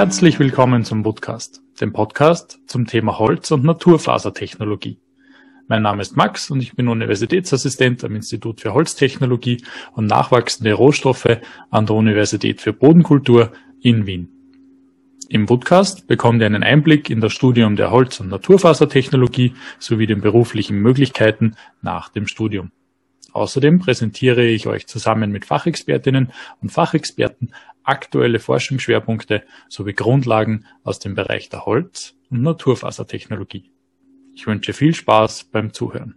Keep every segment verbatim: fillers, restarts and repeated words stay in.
Herzlich willkommen zum Woodcast, dem Podcast zum Thema Holz- und Naturfasertechnologie. Mein Name ist Max und ich bin Universitätsassistent am Institut für Holztechnologie und nachwachsende Rohstoffe an der Universität für Bodenkultur in Wien. Im Woodcast bekommt ihr einen Einblick in das Studium der Holz- und Naturfasertechnologie sowie den beruflichen Möglichkeiten nach dem Studium. Außerdem präsentiere ich euch zusammen mit Fachexpertinnen und Fachexperten aktuelle Forschungsschwerpunkte sowie Grundlagen aus dem Bereich der Holz- und Naturfasertechnologie. Ich wünsche viel Spaß beim Zuhören.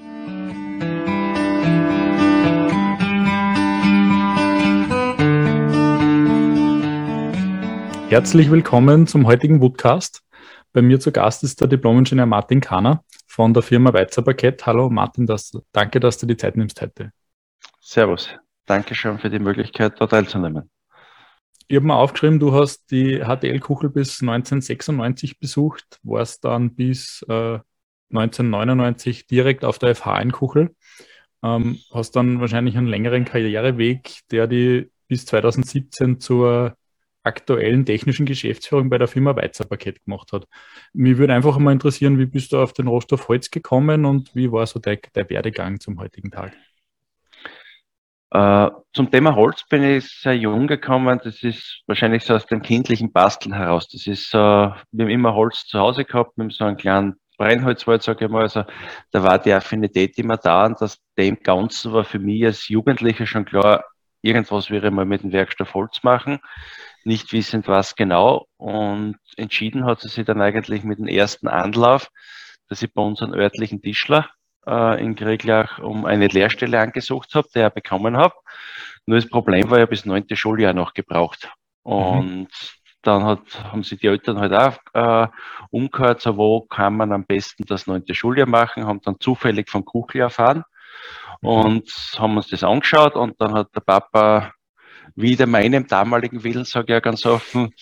Herzlich willkommen zum heutigen Woodcast. Bei mir zu Gast ist der Diplom-Ingenieur Martin Kahner von der Firma Weitzer Parkett. Hallo Martin, das, danke, dass du die Zeit nimmst heute. Servus, danke schön für die Möglichkeit, da teilzunehmen. Ich habe mir aufgeschrieben, du hast die H T L-Kuchel bis neunzehnhundertsechsundneunzig besucht, warst dann bis äh, neunzehnhundertneunundneunzig direkt auf der F H in Kuchel, ähm, hast dann wahrscheinlich einen längeren Karriereweg, der die bis zweitausendsiebzehn zur aktuellen technischen Geschäftsführung bei der Firma Weitzer Parkett gemacht hat. Mich würde einfach mal interessieren, wie bist du auf den Rohstoff Holz gekommen und wie war so der, der Werdegang zum heutigen Tag? Äh, zum Thema Holz bin ich sehr jung gekommen. Das ist wahrscheinlich so aus dem kindlichen Basteln heraus. Das ist, äh, wir haben immer Holz zu Hause gehabt, wir haben so einen kleinen Brennholzwald, sage ich mal. Also da war die Affinität immer da und das dem Ganzen war für mich als Jugendlicher schon klar, irgendwas wäre mal mit dem Werkstoff Holz machen, nicht wissend was genau, und entschieden hat sie sich dann eigentlich mit dem ersten Anlauf, dass ich bei unserem örtlichen Tischler äh, in Krieglach um eine Lehrstelle angesucht habe, die ich bekommen habe. Nur das Problem war, ja bis neunte Schuljahr noch gebraucht. Und mhm. dann hat, haben sich die Eltern halt auch äh, umgehört, so wo kann man am besten das neunte Schuljahr machen, haben dann zufällig von Kuchel erfahren und haben uns das angeschaut, und dann hat der Papa wieder meinem damaligen Willen, sage ich ja ganz offen,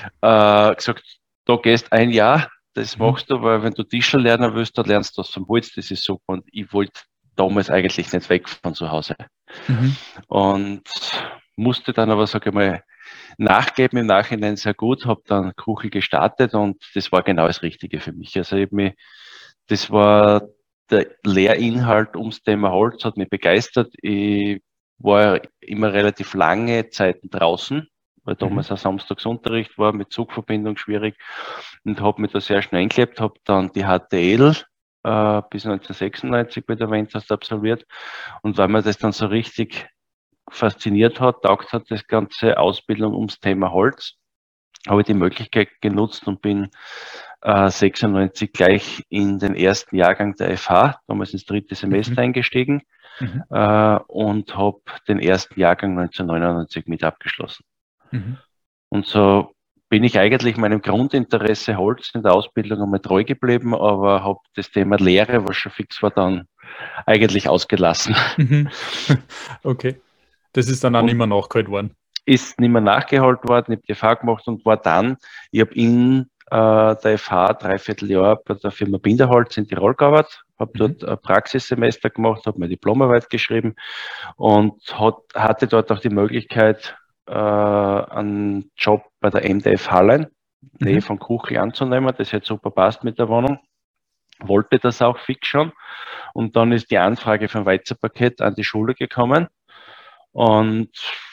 äh, gesagt, da gehst ein Jahr, das machst du, weil wenn du Tischler lernen willst, dann lernst du das vom Holz, das ist super. Und ich wollte damals eigentlich nicht weg von zu Hause. Mhm. Und musste dann aber, sage ich mal, nachgeben im Nachhinein sehr gut, habe dann Kuchel gestartet und das war genau das Richtige für mich. Also ich mich, das war der Lehrinhalt ums Thema Holz, hat mich begeistert. Ich war immer relativ lange Zeiten draußen, weil damals mhm. ein Samstagsunterricht war, mit Zugverbindung schwierig, und habe mich da sehr schnell eingelebt, habe dann die H T L äh, bis neunzehnhundertsechsundneunzig, wie du erwähnt hast, absolviert, und weil mir das dann so richtig fasziniert hat, taugt hat das ganze Ausbildung ums Thema Holz, habe ich die Möglichkeit genutzt und bin äh, sechsundneunzig gleich in den ersten Jahrgang der F H, damals ins dritte Semester mhm. eingestiegen. Mhm. Äh, und habe den ersten Jahrgang neunzehnhundertneunundneunzig mit abgeschlossen. Mhm. Und so bin ich eigentlich meinem Grundinteresse Holz in der Ausbildung einmal treu geblieben, aber habe das Thema Lehre, was schon fix war, dann eigentlich ausgelassen. Mhm. Okay, das ist dann auch und nicht mehr nachgeholt worden. Ist nicht mehr nachgeholt worden, ich habe die F H gemacht und war dann, ich habe in äh, der F H dreiviertel Jahr bei der Firma Binderholz in Tirol gearbeitet, habe mhm. dort ein Praxissemester gemacht, habe meine Diplomarbeit geschrieben und hat, hatte dort auch die Möglichkeit, äh, einen Job bei der M D F Hallein, mhm. Nähe von Kuchel, anzunehmen. Das hat super passt mit der Wohnung. Wollte das auch fix schon. Und dann ist die Anfrage von Weitzer Parkett an die Schule gekommen. Und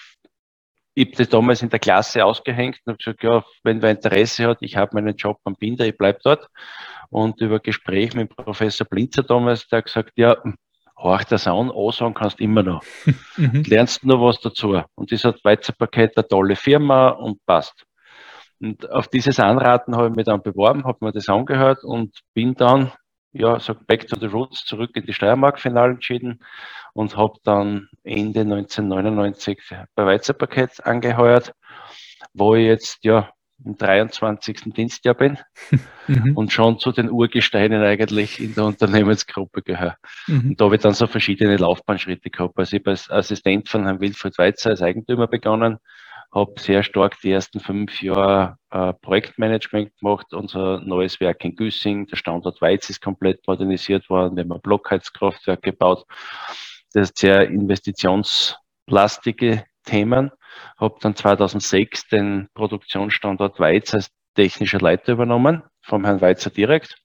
ich habe das damals in der Klasse ausgehängt und habe gesagt, ja, wenn wer Interesse hat, ich habe meinen Job am Binder, ich bleibe dort. Und über Gespräch mit Professor Blinzer damals, der hat gesagt, ja, horch das an, ansagen kannst immer noch. Mhm. Lernst nur was dazu. Und das hat Weitzer Parkett eine tolle Firma und passt. Und auf dieses Anraten habe ich mich dann beworben, habe mir das angehört und bin dann, ja, so back to the roots, zurück in die Steiermark-Final entschieden und habe dann Ende neunzehnhundertneunundneunzig bei Weitzer Parkett angeheuert, wo ich jetzt, ja, im dreiundzwanzigsten Dienstjahr bin mhm. und schon zu den Urgesteinen eigentlich in der Unternehmensgruppe gehöre. Mhm. Und da habe ich dann so verschiedene Laufbahnschritte gehabt. Also ich habe als Assistent von Herrn Wilfried Weitzer als Eigentümer begonnen, habe sehr stark die ersten fünf Jahre äh, Projektmanagement gemacht, unser neues Werk in Güssing, der Standort Weiz ist komplett modernisiert worden, wir haben ein Blockheizkraftwerk gebaut. Das ist sehr investitionslastige Themen. habe dann zweitausendsechs den Produktionsstandort Weiz als technischer Leiter übernommen, vom Herrn Weizer direkt.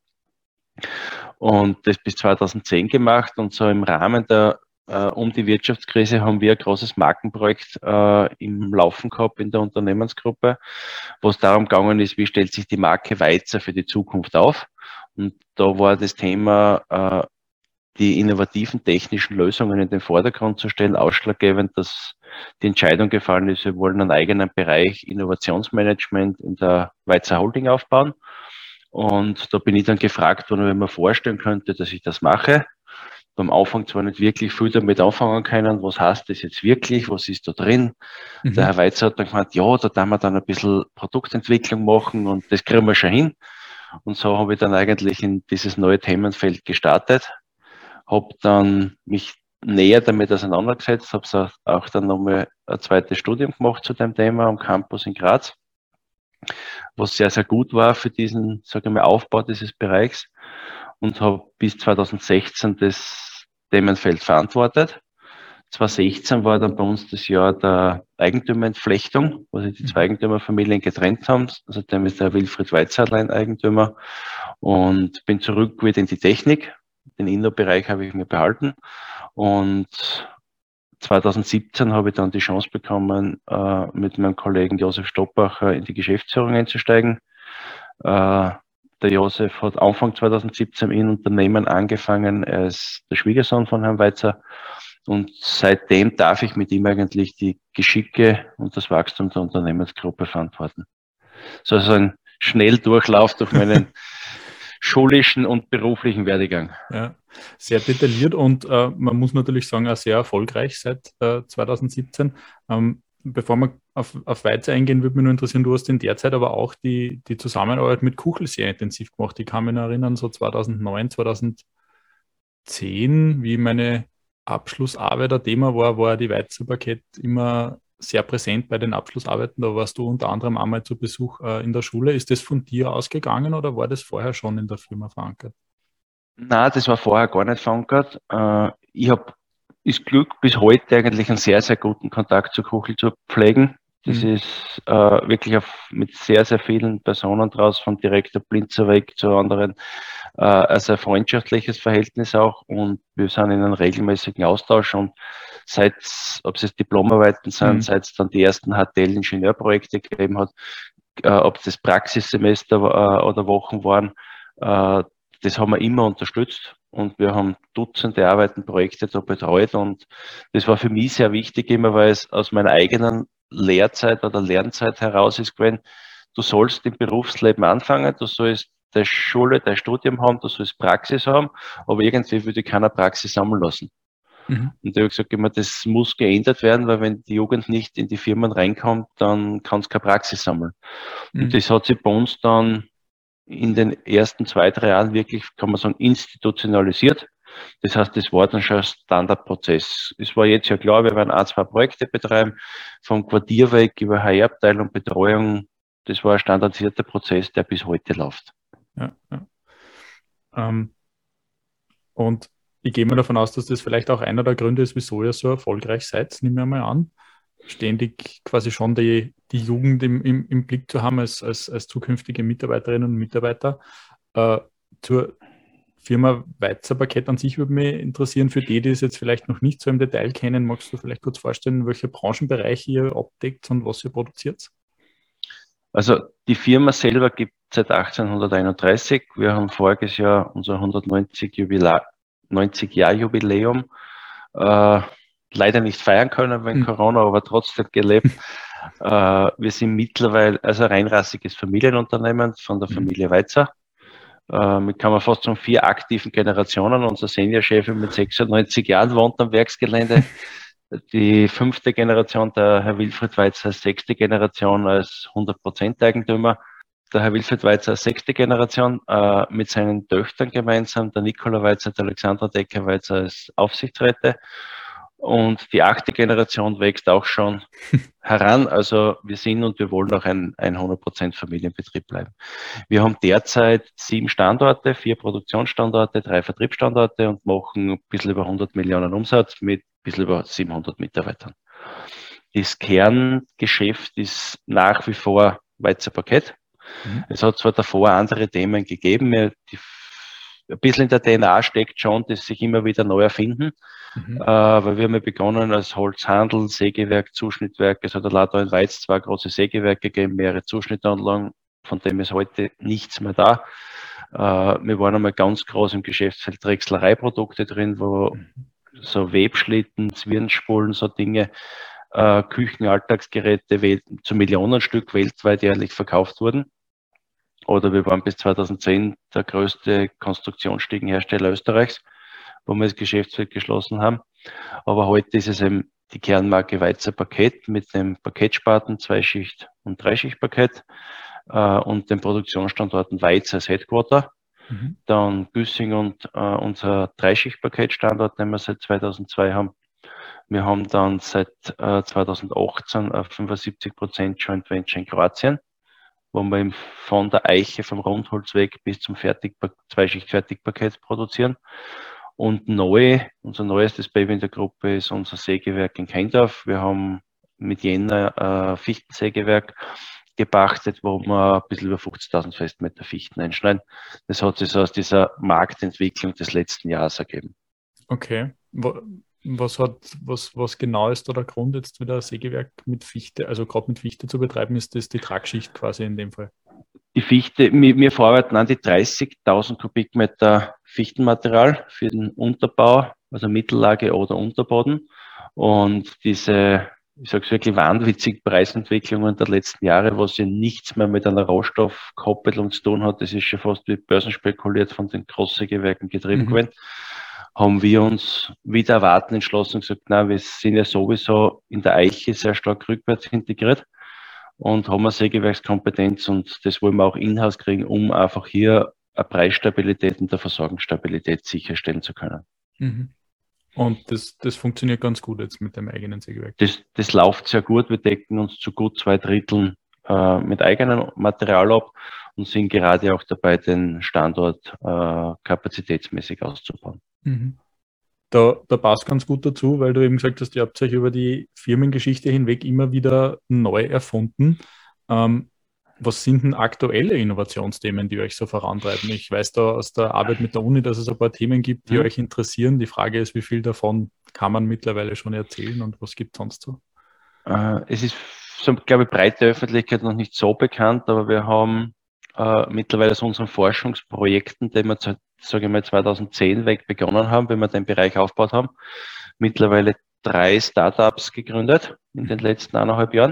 Und das bis zweitausendzehn gemacht. Und so im Rahmen der äh, um die Wirtschaftskrise haben wir ein großes Markenprojekt äh, im Laufen gehabt in der Unternehmensgruppe, wo es darum gegangen ist, wie stellt sich die Marke Weizer für die Zukunft auf. Und da war das Thema, äh, die innovativen technischen Lösungen in den Vordergrund zu stellen, ausschlaggebend, dass die Entscheidung gefallen ist, wir wollen einen eigenen Bereich Innovationsmanagement in der Weizer Holding aufbauen. Und da bin ich dann gefragt worden, ob ich mir vorstellen könnte, dass ich das mache. Am Anfang zwar nicht wirklich viel damit anfangen können, was heißt das jetzt wirklich, was ist da drin. Mhm. Der Herr Weizer hat dann gemeint, ja, da darf man dann ein bisschen Produktentwicklung machen und das kriegen wir schon hin. Und so habe ich dann eigentlich in dieses neue Themenfeld gestartet, habe dann mich näher damit auseinandergesetzt, habe auch dann nochmal ein zweites Studium gemacht zu dem Thema am Campus in Graz, was sehr, sehr gut war für diesen, sage ich mal, Aufbau dieses Bereichs, und habe bis zweitausendsechzehn das Themenfeld verantwortet. zweitausendsechzehn war dann bei uns das Jahr der Eigentümerentflechtung, wo sich die zwei Eigentümerfamilien getrennt haben. Also dem ist der Wilfried Weizer allein Eigentümer, und bin zurück wieder in die Technik. Den Inno-Bereich habe ich mir behalten, und zweitausendsiebzehn habe ich dann die Chance bekommen, äh, mit meinem Kollegen Josef Stoppacher in die Geschäftsführung einzusteigen. Äh, der Josef hat Anfang zweitausendsiebzehn in Unternehmen angefangen. Er ist der Schwiegersohn von Herrn Weizer, und seitdem darf ich mit ihm eigentlich die Geschicke und das Wachstum der Unternehmensgruppe verantworten. So also ein Schnelldurchlauf durch meinen schulischen und beruflichen Werdegang. Ja, sehr detailliert, und äh, man muss natürlich sagen, auch sehr erfolgreich seit äh, zweitausendsiebzehn. Ähm, bevor wir auf, auf Weizer eingehen, würde mich nur interessieren, du hast in der Zeit aber auch die, die Zusammenarbeit mit Kuchel sehr intensiv gemacht. Ich kann mich noch erinnern, so zweitausendneun, zweitausendzehn, wie meine Abschlussarbeit ein Thema war, war die Weizer Parkett immer sehr präsent bei den Abschlussarbeiten. Da warst du unter anderem einmal zu Besuch äh, in der Schule. Ist das von dir ausgegangen oder war das vorher schon in der Firma verankert? Nein, das war vorher gar nicht verankert. Äh, ich habe das Glück, bis heute eigentlich einen sehr, sehr guten Kontakt zu Kuchel zu pflegen. Das mhm. ist äh, wirklich auf, mit sehr, sehr vielen Personen draus, vom Direktor Blinzer weg zu anderen, äh, also ein freundschaftliches Verhältnis auch, und wir sind in einem regelmäßigen Austausch, und seit, ob es jetzt Diplomarbeiten sind, mhm. seit es dann die ersten H T L-Ingenieurprojekte gegeben hat, äh, ob das Praxissemester äh, oder Wochen waren, äh, das haben wir immer unterstützt, und wir haben Dutzende Arbeiten, Projekte da betreut, und das war für mich sehr wichtig immer, weil es aus meiner eigenen Lehrzeit oder Lernzeit heraus ist gewesen, du sollst im Berufsleben anfangen, du sollst deine Schule, dein Studium haben, du sollst Praxis haben, aber irgendwie würde keiner Praxis sammeln lassen. Mhm. Und da habe ich gesagt, immer, das muss geändert werden, weil wenn die Jugend nicht in die Firmen reinkommt, dann kann es keine Praxis sammeln. Mhm. Und das hat sich bei uns dann in den ersten zwei, drei Jahren wirklich, kann man sagen, institutionalisiert. Das heißt, das war dann schon ein Standardprozess. Es war jetzt ja klar, wir werden ein, zwei Projekte betreiben, vom Quartier weg über H R-Abteilung, Betreuung. Das war ein standardisierter Prozess, der bis heute läuft. Ja, ja. Ähm, und ich gehe mal davon aus, dass das vielleicht auch einer der Gründe ist, wieso ihr so erfolgreich seid, nehmen wir mal an. Ständig quasi schon die, die Jugend im, im, im Blick zu haben als, als, als zukünftige Mitarbeiterinnen und Mitarbeiter. Äh, zur Firma Weizer Parkett an sich würde mich interessieren, für die, die es jetzt vielleicht noch nicht so im Detail kennen, magst du vielleicht kurz vorstellen, welche Branchenbereiche ihr abdeckt und was ihr produziert? Also die Firma selber gibt es seit achtzehnhunderteinunddreißig. Wir haben voriges Jahr unser hundertneunzig Jahr Jubiläum äh, leider nicht feiern können wegen mhm. Corona, aber trotzdem gelebt. äh, wir sind mittlerweile also ein reinrassiges Familienunternehmen von der Familie Weizer. Äh, mit kann man fast schon vier aktiven Generationen. Unser Seniorchef mit sechsundneunzig Jahren wohnt am Werksgelände. Die fünfte Generation, der Herr Wilfried Weizer, als sechste Generation als hundert Prozent Eigentümer. Der Herr Wilfried Weizer als sechste Generation äh, mit seinen Töchtern gemeinsam, der Nikola Weizer, der Alexandra Decker-Weizer als Aufsichtsräte. Und die achte Generation wächst auch schon heran. Also wir sind und wir wollen auch ein, ein hundert Prozent Familienbetrieb bleiben. Wir haben derzeit sieben Standorte, vier Produktionsstandorte, drei Vertriebsstandorte und machen ein bisschen über hundert Millionen Umsatz mit ein bisschen über siebenhundert Mitarbeitern. das Kerngeschäft ist nach wie vor Weizenparkett. Mhm. Es hat zwar davor andere Themen gegeben, die, ein bisschen in der D N A steckt schon, dass sich immer wieder neu erfinden, mhm. äh, weil wir haben ja begonnen als Holzhandel, Sägewerk, Zuschnittwerk. Es hat allein da in Weiz zwei große Sägewerke gegeben, mehrere Zuschnittanlagen, von dem ist heute nichts mehr da. Äh, wir waren einmal ganz groß im Geschäftsfeld Drechslereiprodukte drin, wo mhm. so Webschlitten, Zwirnspulen, so Dinge, äh, Küchenalltagsgeräte zu Millionenstück weltweit jährlich verkauft wurden. Oder wir waren bis zweitausendzehn der größte Konstruktionsstiegenhersteller Österreichs, wo wir das Geschäftsfeld geschlossen haben. Aber heute ist es eben die Kernmarke Weizer Parkett mit dem Parkettspaten, Zweischicht- und Dreischichtparkett äh, und den Produktionsstandorten Weiz als Headquarter. Mhm. Dann Güssing und äh, unser Dreischichtparkettstandort, den wir seit zweitausendzwei haben. Wir haben dann seit äh, zweitausendachtzehn ein fünfundsiebzig Prozent Joint Venture in Kroatien, wo wir eben von der Eiche, vom Rundholzweg bis zum Fertig, Zweischicht-Fertigparkett produzieren. Und neu, unser neuestes Baby in der Gruppe ist unser Sägewerk in Kendorf. Wir haben mit Jänner äh, Fichtensägewerk gepachtet, wo wir ein bisschen über fünfzigtausend Festmeter Fichten einschneiden. Das hat sich so aus dieser Marktentwicklung des letzten Jahres ergeben. Okay. Was hat, was, was genau ist da der Grund, jetzt wieder ein Sägewerk mit Fichte, also gerade mit Fichte zu betreiben? Ist das die Tragschicht quasi in dem Fall? Die Fichte, wir, wir verarbeiten an die dreißigtausend Kubikmeter Fichtenmaterial für den Unterbau, also Mittellage oder Unterboden. Und diese, ich sage es wirklich, wahnwitzige Preisentwicklungen der letzten Jahre, wo sie nichts mehr mit einer Rohstoffkoppelung zu tun hat, das ist schon fast wie börsenspekuliert von den Großsägewerken getrieben mhm. gewesen, haben wir uns wieder erwarten entschlossen und gesagt, na, wir sind ja sowieso in der Eiche sehr stark rückwärts integriert und haben eine Sägewerkskompetenz und das wollen wir auch in-house kriegen, um einfach hier eine Preisstabilität und eine Versorgungsstabilität sicherstellen zu können. Mhm. Und das, das funktioniert ganz gut jetzt mit dem eigenen Sägewerk? Das, das läuft sehr gut. Wir decken uns zu gut zwei Dritteln äh, mit eigenem Material ab und sind gerade auch dabei, den Standort äh, kapazitätsmäßig auszubauen. Mhm. Da, da passt ganz gut dazu, weil du eben gesagt hast, ihr habt euch über die Firmengeschichte hinweg immer wieder neu erfunden. Ähm, was sind denn aktuelle Innovationsthemen, die euch so vorantreiben? Ich weiß da aus der Arbeit mit der Uni, dass es ein paar Themen gibt, die mhm. euch interessieren. Die Frage ist, wie viel davon kann man mittlerweile schon erzählen und was gibt es sonst so? Äh, es ist, so, glaube ich, breite Öffentlichkeit noch nicht so bekannt, aber wir haben äh, mittlerweile aus unseren Forschungsprojekten, die wir, sage ich mal, zweitausendzehn weg begonnen haben, wenn wir den Bereich aufgebaut haben, mittlerweile drei Startups gegründet in den letzten eineinhalb Jahren.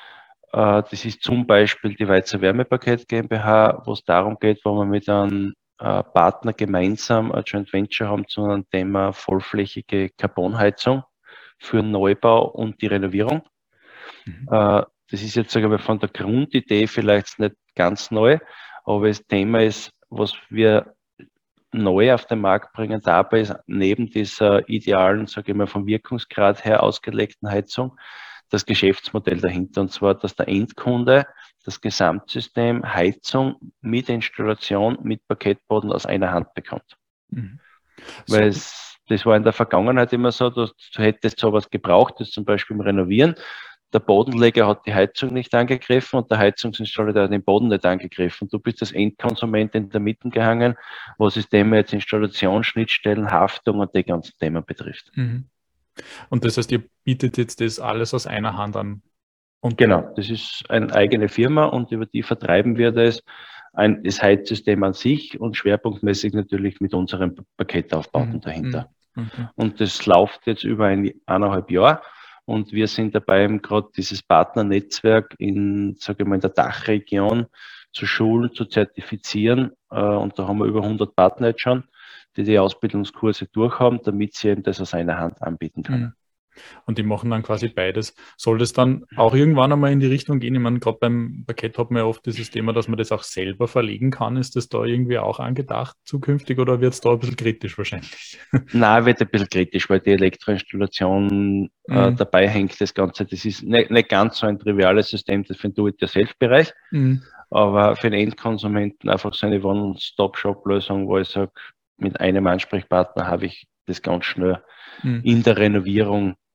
Das ist zum Beispiel die Weizer Wärmepaket GmbH, wo es darum geht, wo wir mit einem Partner gemeinsam ein Joint Venture haben zu einem Thema vollflächige Carbonheizung für den Neubau und die Renovierung. Mhm. Das ist jetzt, sage ich, von der Grundidee vielleicht nicht ganz neu, aber das Thema ist, was wir neu auf den Markt bringen dabei ist, neben dieser idealen, sage ich mal, vom Wirkungsgrad her ausgelegten Heizung, das Geschäftsmodell dahinter, und zwar, dass der Endkunde das Gesamtsystem Heizung mit Installation, mit Parkettboden aus einer Hand bekommt. Mhm. So. Weil es, das war in der Vergangenheit immer so, dass du hättest sowas gebraucht, das zum Beispiel im Renovieren. Der Bodenleger hat die Heizung nicht angegriffen und der Heizungsinstallateur hat den Boden nicht angegriffen. Du bist als Endkonsument in der Mitte gehangen, was das Thema jetzt Installation, Schnittstellen, Haftung und die ganzen Themen betrifft. Mhm. Und das heißt, ihr bietet jetzt das alles aus einer Hand an? Und genau, das ist eine eigene Firma und über die vertreiben wir das, ein, das Heizsystem an sich und schwerpunktmäßig natürlich mit unseren Paketaufbauten mhm. dahinter. Okay. Und das läuft jetzt über ein eineinhalb Jahr und wir sind dabei, gerade dieses Partnernetzwerk in, sage ich mal, in der Dachregion zu schulen, zu zertifizieren und da haben wir über hundert Partner jetzt schon, die die Ausbildungskurse durchhaben, damit sie eben das aus einer Hand anbieten können. Und die machen dann quasi beides. Soll das dann auch irgendwann einmal in die Richtung gehen? Ich meine, gerade beim Parkett hat man ja oft dieses Thema, dass man das auch selber verlegen kann. Ist das da irgendwie auch angedacht zukünftig oder wird es da ein bisschen kritisch wahrscheinlich? Nein, wird ein bisschen kritisch, weil die Elektroinstallation mhm. äh, dabei hängt, das Ganze. Das ist nicht, nicht ganz so ein triviales System, das für den Do-it-yourself-Bereich, mhm. aber für den Endkonsumenten einfach so eine One-Stop-Shop-Lösung, wo ich sage, mit einem Ansprechpartner habe ich das ganz schnell mhm. in der Renovierung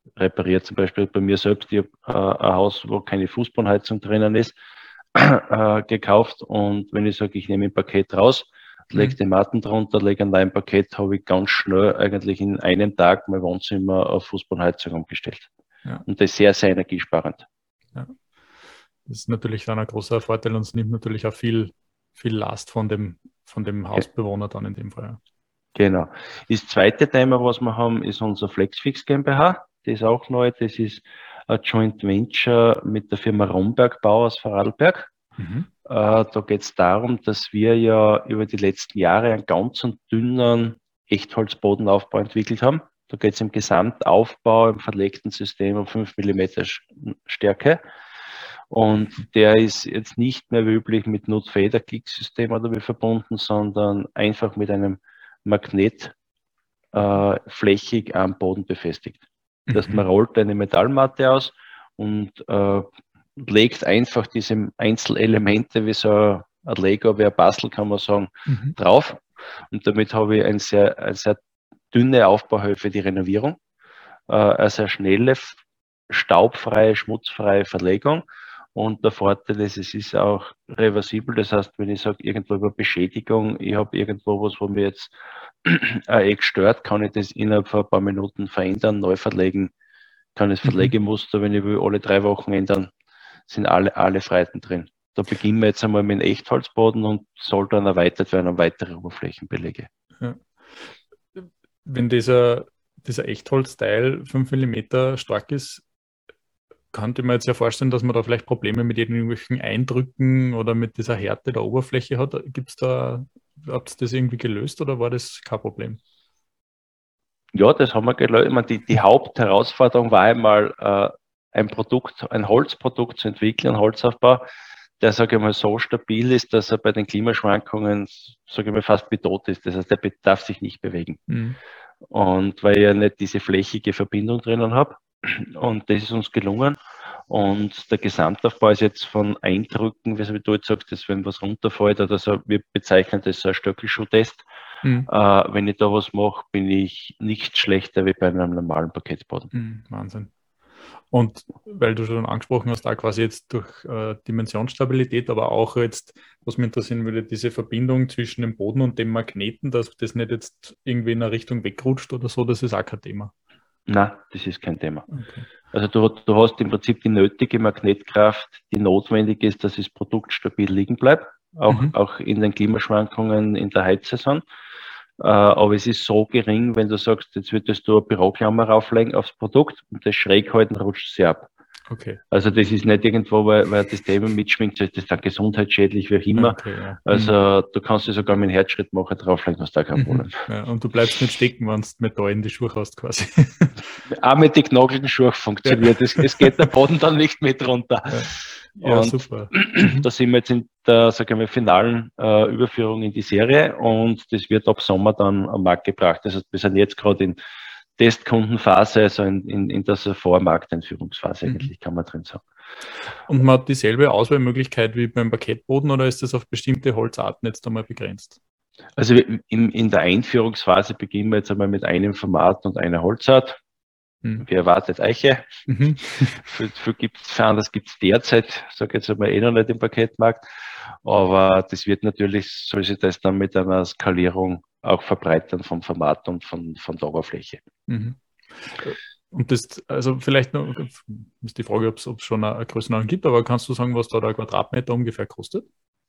repariert. Zum Beispiel bei mir selbst, ich habe äh, ein Haus, wo keine Fußbodenheizung drinnen ist, äh, gekauft, und wenn ich sage, ich nehme ein Paket raus, lege die Matten drunter, lege ein neues Paket, habe ich ganz schnell eigentlich in einem Tag mein Wohnzimmer auf Fußbodenheizung umgestellt. Ja. Und das ist sehr, sehr energiesparend. Ja. Das ist natürlich dann ein großer Vorteil, und es nimmt natürlich auch viel, viel Last von dem, von dem Hausbewohner dann in dem Fall. Genau. Das zweite Thema, was wir haben, ist unser Flexfix GmbH. Das ist auch neu. Das ist ein Joint Venture mit der Firma Romberg-Bau aus Vorarlberg. Mhm. Äh, da geht es darum, dass wir ja über die letzten Jahre einen ganz dünnen Echtholzbodenaufbau entwickelt haben. Da geht es im Gesamtaufbau, im verlegten System um fünf Millimeter Stärke. Und der ist jetzt nicht mehr wie üblich mit Notfeder-Klicksystem oder wie verbunden, sondern einfach mit einem Magnet äh, flächig am Boden befestigt. Mhm. Das heißt, man rollt eine Metallmatte aus und äh, legt einfach diese Einzelelemente wie so ein Lego, wie ein Bastel, kann man sagen, mhm. drauf. Und damit habe ich eine sehr, eine sehr dünne Aufbauhöhe für die Renovierung, äh, eine sehr schnelle, staubfreie, schmutzfreie Verlegung. Und der Vorteil ist, es ist auch reversibel. Das heißt, wenn ich sage, irgendwo über Beschädigung, ich habe irgendwo was, wo mir jetzt ein Eck stört, kann ich das innerhalb von ein paar Minuten verändern, neu verlegen, kann das Verlegemuster, wenn ich will, alle drei Wochen ändern, sind alle, alle Freiheiten drin. Da beginnen wir jetzt einmal mit dem Echtholzboden und soll dann erweitert werden um weitere Oberflächenbelege. Ja. Wenn dieser, dieser Echtholzteil fünf Millimeter stark ist, könnte man jetzt ja vorstellen, dass man da vielleicht Probleme mit irgendwelchen Eindrücken oder mit dieser Härte der Oberfläche hat. Gibt's da, habt ihr das irgendwie gelöst oder war das kein Problem? Ja, das haben wir gelöst. Ich meine, die, die Hauptherausforderung war einmal, äh, ein Produkt, ein Holzprodukt zu entwickeln, ein Holzaufbau, der, sage ich mal, so stabil ist, dass er bei den Klimaschwankungen, sage ich mal, fast wie tot ist. Das heißt, der darf sich nicht bewegen. Mhm. Und weil ich ja nicht diese flächige Verbindung drinnen habe. Und das ist uns gelungen. Und der Gesamtaufbau ist jetzt von Eindrücken, wie du jetzt sagst, dass wenn was runterfällt, oder so, wir bezeichnen das so als Stöckelschuh-Test. Mhm. Äh, wenn ich da was mache, bin ich nicht schlechter wie bei einem normalen Parkettboden. Mhm, Wahnsinn. Und weil du schon angesprochen hast, da quasi jetzt durch äh, Dimensionsstabilität, aber auch jetzt, was mich interessieren würde, diese Verbindung zwischen dem Boden und dem Magneten, dass das nicht jetzt irgendwie in eine Richtung wegrutscht oder so, das ist auch kein Thema. Nein, das ist kein Thema. Okay. Also du, du hast im Prinzip die nötige Magnetkraft, die notwendig ist, dass das Produkt stabil liegen bleibt, auch, mhm. auch in den Klimaschwankungen in der Heizsaison. Äh, aber es ist so gering, wenn du sagst, jetzt würdest du eine Büroklammer rauflegen aufs Produkt und das schräg halten, rutscht sie ab. Okay. Also das ist nicht irgendwo, weil, weil das Thema mitschwingt, das ist dann gesundheitsschädlich, wie auch immer. Okay, ja. Also mhm. du kannst dir sogar mit einem Herzschritt machen, drauflegen, hast da kein Problem. Mhm. Ja, und du bleibst nicht stecken, wenn du Metall in die Schuhe hast quasi. Auch mit den knackligen Schuhen funktioniert. Ja. Es, es geht der Boden dann nicht mit runter. Ja, ja, und super. Da sind wir jetzt in der, sagen wir, finalen äh, Überführung in die Serie, und das wird ab Sommer dann am Markt gebracht. Das heißt, wir sind jetzt gerade in Testkundenphase, also in, in, in der Vormarkteinführungsphase eigentlich, mhm. kann man drin sagen. Und man hat dieselbe Auswahlmöglichkeit wie beim Parkettboden, oder ist das auf bestimmte Holzarten jetzt einmal begrenzt? Also in, in der Einführungsphase beginnen wir jetzt einmal mit einem Format und einer Holzart. Mhm. Wie erwartet Eiche. Mhm. für, für, gibt's, für anders gibt es derzeit, sage ich jetzt einmal, eh noch nicht im Parkettmarkt. Aber das wird natürlich, soll sich das dann mit einer Skalierung auch verbreitern vom Format und von, von der Oberfläche. Mhm. Und das, also vielleicht noch, ist die Frage, ob es schon eine Größenordnung gibt, aber kannst du sagen, was da der Quadratmeter ungefähr kostet?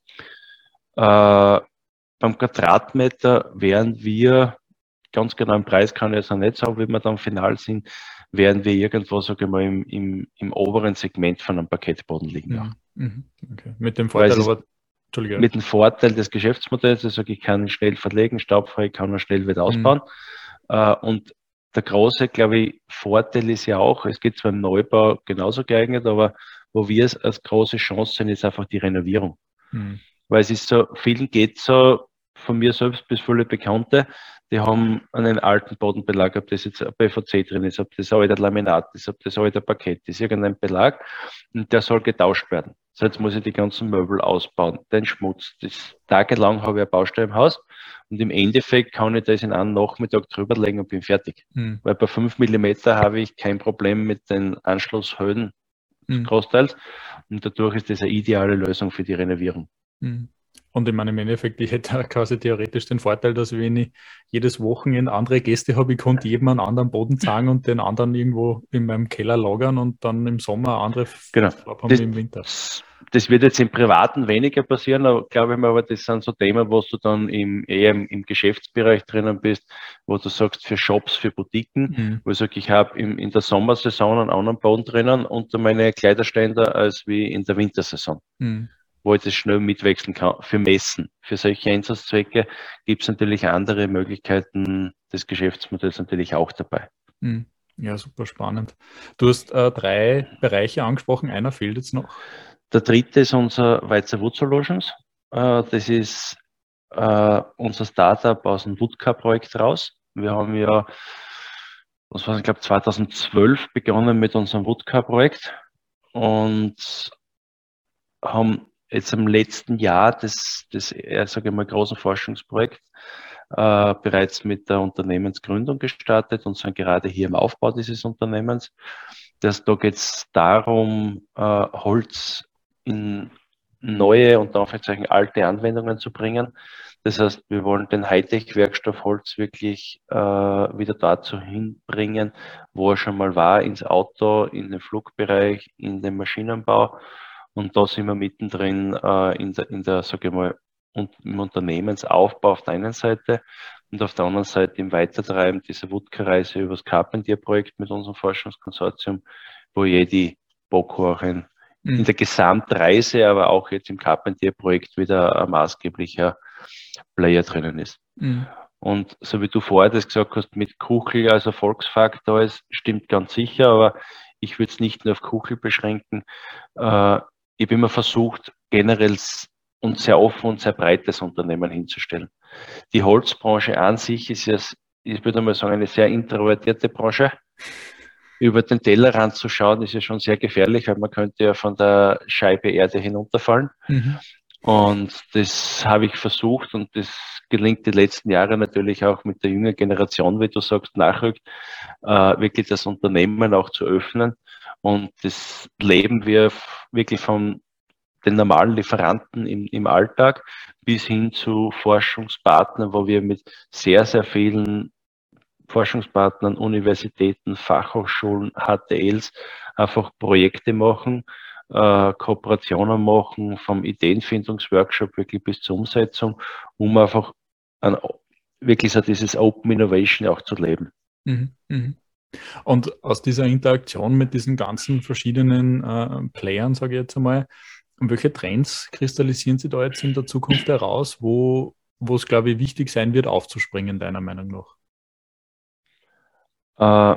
Äh, beim Quadratmeter wären wir, ganz genau im Preis kann ich jetzt noch nicht sagen, wie wir dann final sind, werden wir irgendwo, sage ich mal, im, im, im oberen Segment von einem Parkettboden liegen. Ja. Mhm. Okay. Mit dem Vorteil, aber, Entschuldige. Mit dem Vorteil des Geschäftsmodells, also ich kann ihn schnell verlegen, staubfrei, kann ihn schnell wieder ausbauen. Mhm. Uh, und der große, glaube ich, Vorteil ist ja auch, es geht zwar im Neubau genauso geeignet, aber wo wir es als große Chance sehen, ist einfach die Renovierung. Mhm. Weil es ist so, vielen geht so, von mir selbst bis viele Bekannte, die haben einen alten Bodenbelag, ob das jetzt ein P V C drin ist, ob das alter Laminat ist, ob das alter Parkett ist, irgendein Belag, und der soll getauscht werden. So, jetzt muss ich die ganzen Möbel ausbauen, den Schmutz. Das, tagelang habe ich eine Baustelle im Haus und im Endeffekt kann ich das in einem Nachmittag drüberlegen und bin fertig. Mhm. Weil bei fünf Millimeter habe ich kein Problem mit den Anschlusshöhen mhm. großteils und dadurch ist das eine ideale Lösung für die Renovierung. Mhm. Und ich meine, im Endeffekt, ich hätte quasi theoretisch den Vorteil, dass wenn ich jedes Wochenende andere Gäste habe, ich konnte jedem einen anderen Boden zeigen und den anderen irgendwo in meinem Keller lagern und dann im Sommer andere genau. Farbe haben wie im Winter. Das wird jetzt im Privaten weniger passieren, aber glaube ich mal, aber das sind so Themen, wo du dann im, eher im, im Geschäftsbereich drinnen bist, wo du sagst, für Shops, für Boutiquen, mhm. wo ich sage, ich habe in der Sommersaison einen anderen Boden drinnen unter meine Kleiderständer als wie in der Wintersaison. Mhm. Wo ich das schnell mitwechseln kann. Für Messen, für solche Einsatzzwecke gibt es natürlich andere Möglichkeiten des Geschäftsmodells natürlich auch dabei. Ja, super spannend. Du hast äh, drei Bereiche angesprochen, einer fehlt jetzt noch. Der dritte ist unser Weizer Wood Solutions. Äh, das ist äh, unser Startup aus dem Woodcar-Projekt raus. Wir haben ja, was war ich glaube zweitausendzwölf begonnen mit unserem Woodcar-Projekt und haben jetzt im letzten Jahr das, das eher, sage ich mal, großen Forschungsprojekt äh, bereits mit der Unternehmensgründung gestartet und sind gerade hier im Aufbau dieses Unternehmens. Das, da geht es darum, äh, Holz in neue und Anführungszeichen alte Anwendungen zu bringen. Das heißt, wir wollen den Hightech-Werkstoff Holz wirklich äh, wieder dazu hinbringen, wo er schon mal war, ins Auto, in den Flugbereich, in den Maschinenbau. Und da sind wir mittendrin äh, in der, in der, sage ich mal, und im Unternehmensaufbau auf der einen Seite und auf der anderen Seite im Weitertreiben dieser Woodcar-Reise über das Carpentier-Projekt mit unserem Forschungskonsortium, wo jede Boko auch ein, mhm. in der Gesamtreise, aber auch jetzt im Carpentier-Projekt wieder ein maßgeblicher Player drinnen ist. Mhm. Und so wie du vorher das gesagt hast, mit Kuchel als Erfolgsfaktor ist, stimmt ganz sicher, aber ich würde es nicht nur auf Kuchel beschränken. Äh, ich habe immer versucht, generell und sehr offen und sehr breites Unternehmen hinzustellen. Die Holzbranche an sich ist ja, ich würde mal sagen, eine sehr introvertierte Branche. Über den Tellerrand zu schauen, ist ja schon sehr gefährlich, weil man könnte ja von der Scheibe Erde hinunterfallen. Mhm. Und das habe ich versucht und das gelingt die letzten Jahre natürlich auch mit der jüngeren Generation, wie du sagst, nachrückt, äh, wirklich das Unternehmen auch zu öffnen. Und das leben wir wirklich von den normalen Lieferanten im, im Alltag bis hin zu Forschungspartnern, wo wir mit sehr, sehr vielen Forschungspartnern, Universitäten, Fachhochschulen, H T Ls einfach Projekte machen, äh, Kooperationen machen, vom Ideenfindungsworkshop wirklich bis zur Umsetzung, um einfach ein, wirklich so dieses Open Innovation auch zu leben. Mhm, mh. Und aus dieser Interaktion mit diesen ganzen verschiedenen äh, Playern, sage ich jetzt einmal, welche Trends kristallisieren Sie da jetzt in der Zukunft heraus, wo, wo es, glaube ich, wichtig sein wird, aufzuspringen, deiner Meinung nach? Äh,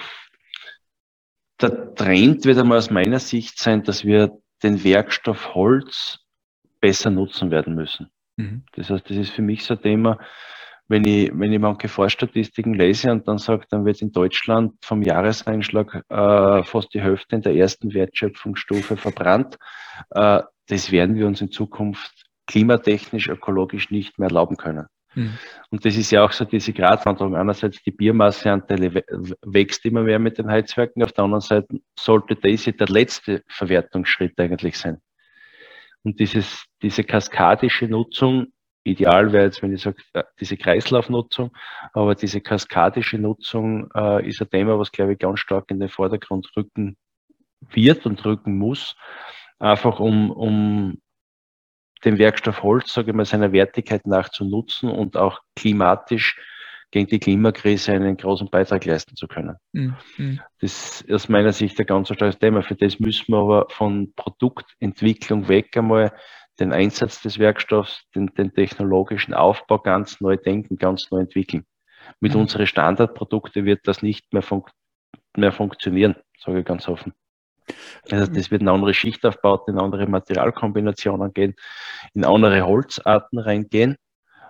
der Trend wird einmal aus meiner Sicht sein, dass wir den Werkstoff Holz besser nutzen werden müssen. Mhm. Das heißt, das ist für mich so ein Thema, wenn ich, wenn ich manche Vorstatistiken lese und dann sage, dann wird in Deutschland vom Jahreseinschlag äh, fast die Hälfte in der ersten Wertschöpfungsstufe verbrannt. Äh, das werden wir uns in Zukunft klimatechnisch, ökologisch nicht mehr erlauben können. Mhm. Und das ist ja auch so diese Gratwanderung. Einerseits die Biomasseanteile wächst immer mehr mit den Heizwerken, auf der anderen Seite sollte das der letzte Verwertungsschritt eigentlich sein. Und dieses, diese kaskadische Nutzung, ideal wäre jetzt, wenn ich sage, diese Kreislaufnutzung, aber diese kaskadische Nutzung äh, ist ein Thema, was, glaube ich, ganz stark in den Vordergrund rücken wird und rücken muss, einfach um, um den Werkstoff Holz, sage ich mal, seiner Wertigkeit nach zu nutzen und auch klimatisch gegen die Klimakrise einen großen Beitrag leisten zu können. Mhm. Das ist aus meiner Sicht ein ganz starkes Thema. Für das müssen wir aber von Produktentwicklung weg einmal den Einsatz des Werkstoffs, den, den technologischen Aufbau ganz neu denken, ganz neu entwickeln. Mit mhm. unseren Standardprodukten wird das nicht mehr, fun mehr funktionieren, sage ich ganz offen. Also das wird in andere Schichtaufbauten, in andere Materialkombinationen gehen, in andere Holzarten reingehen.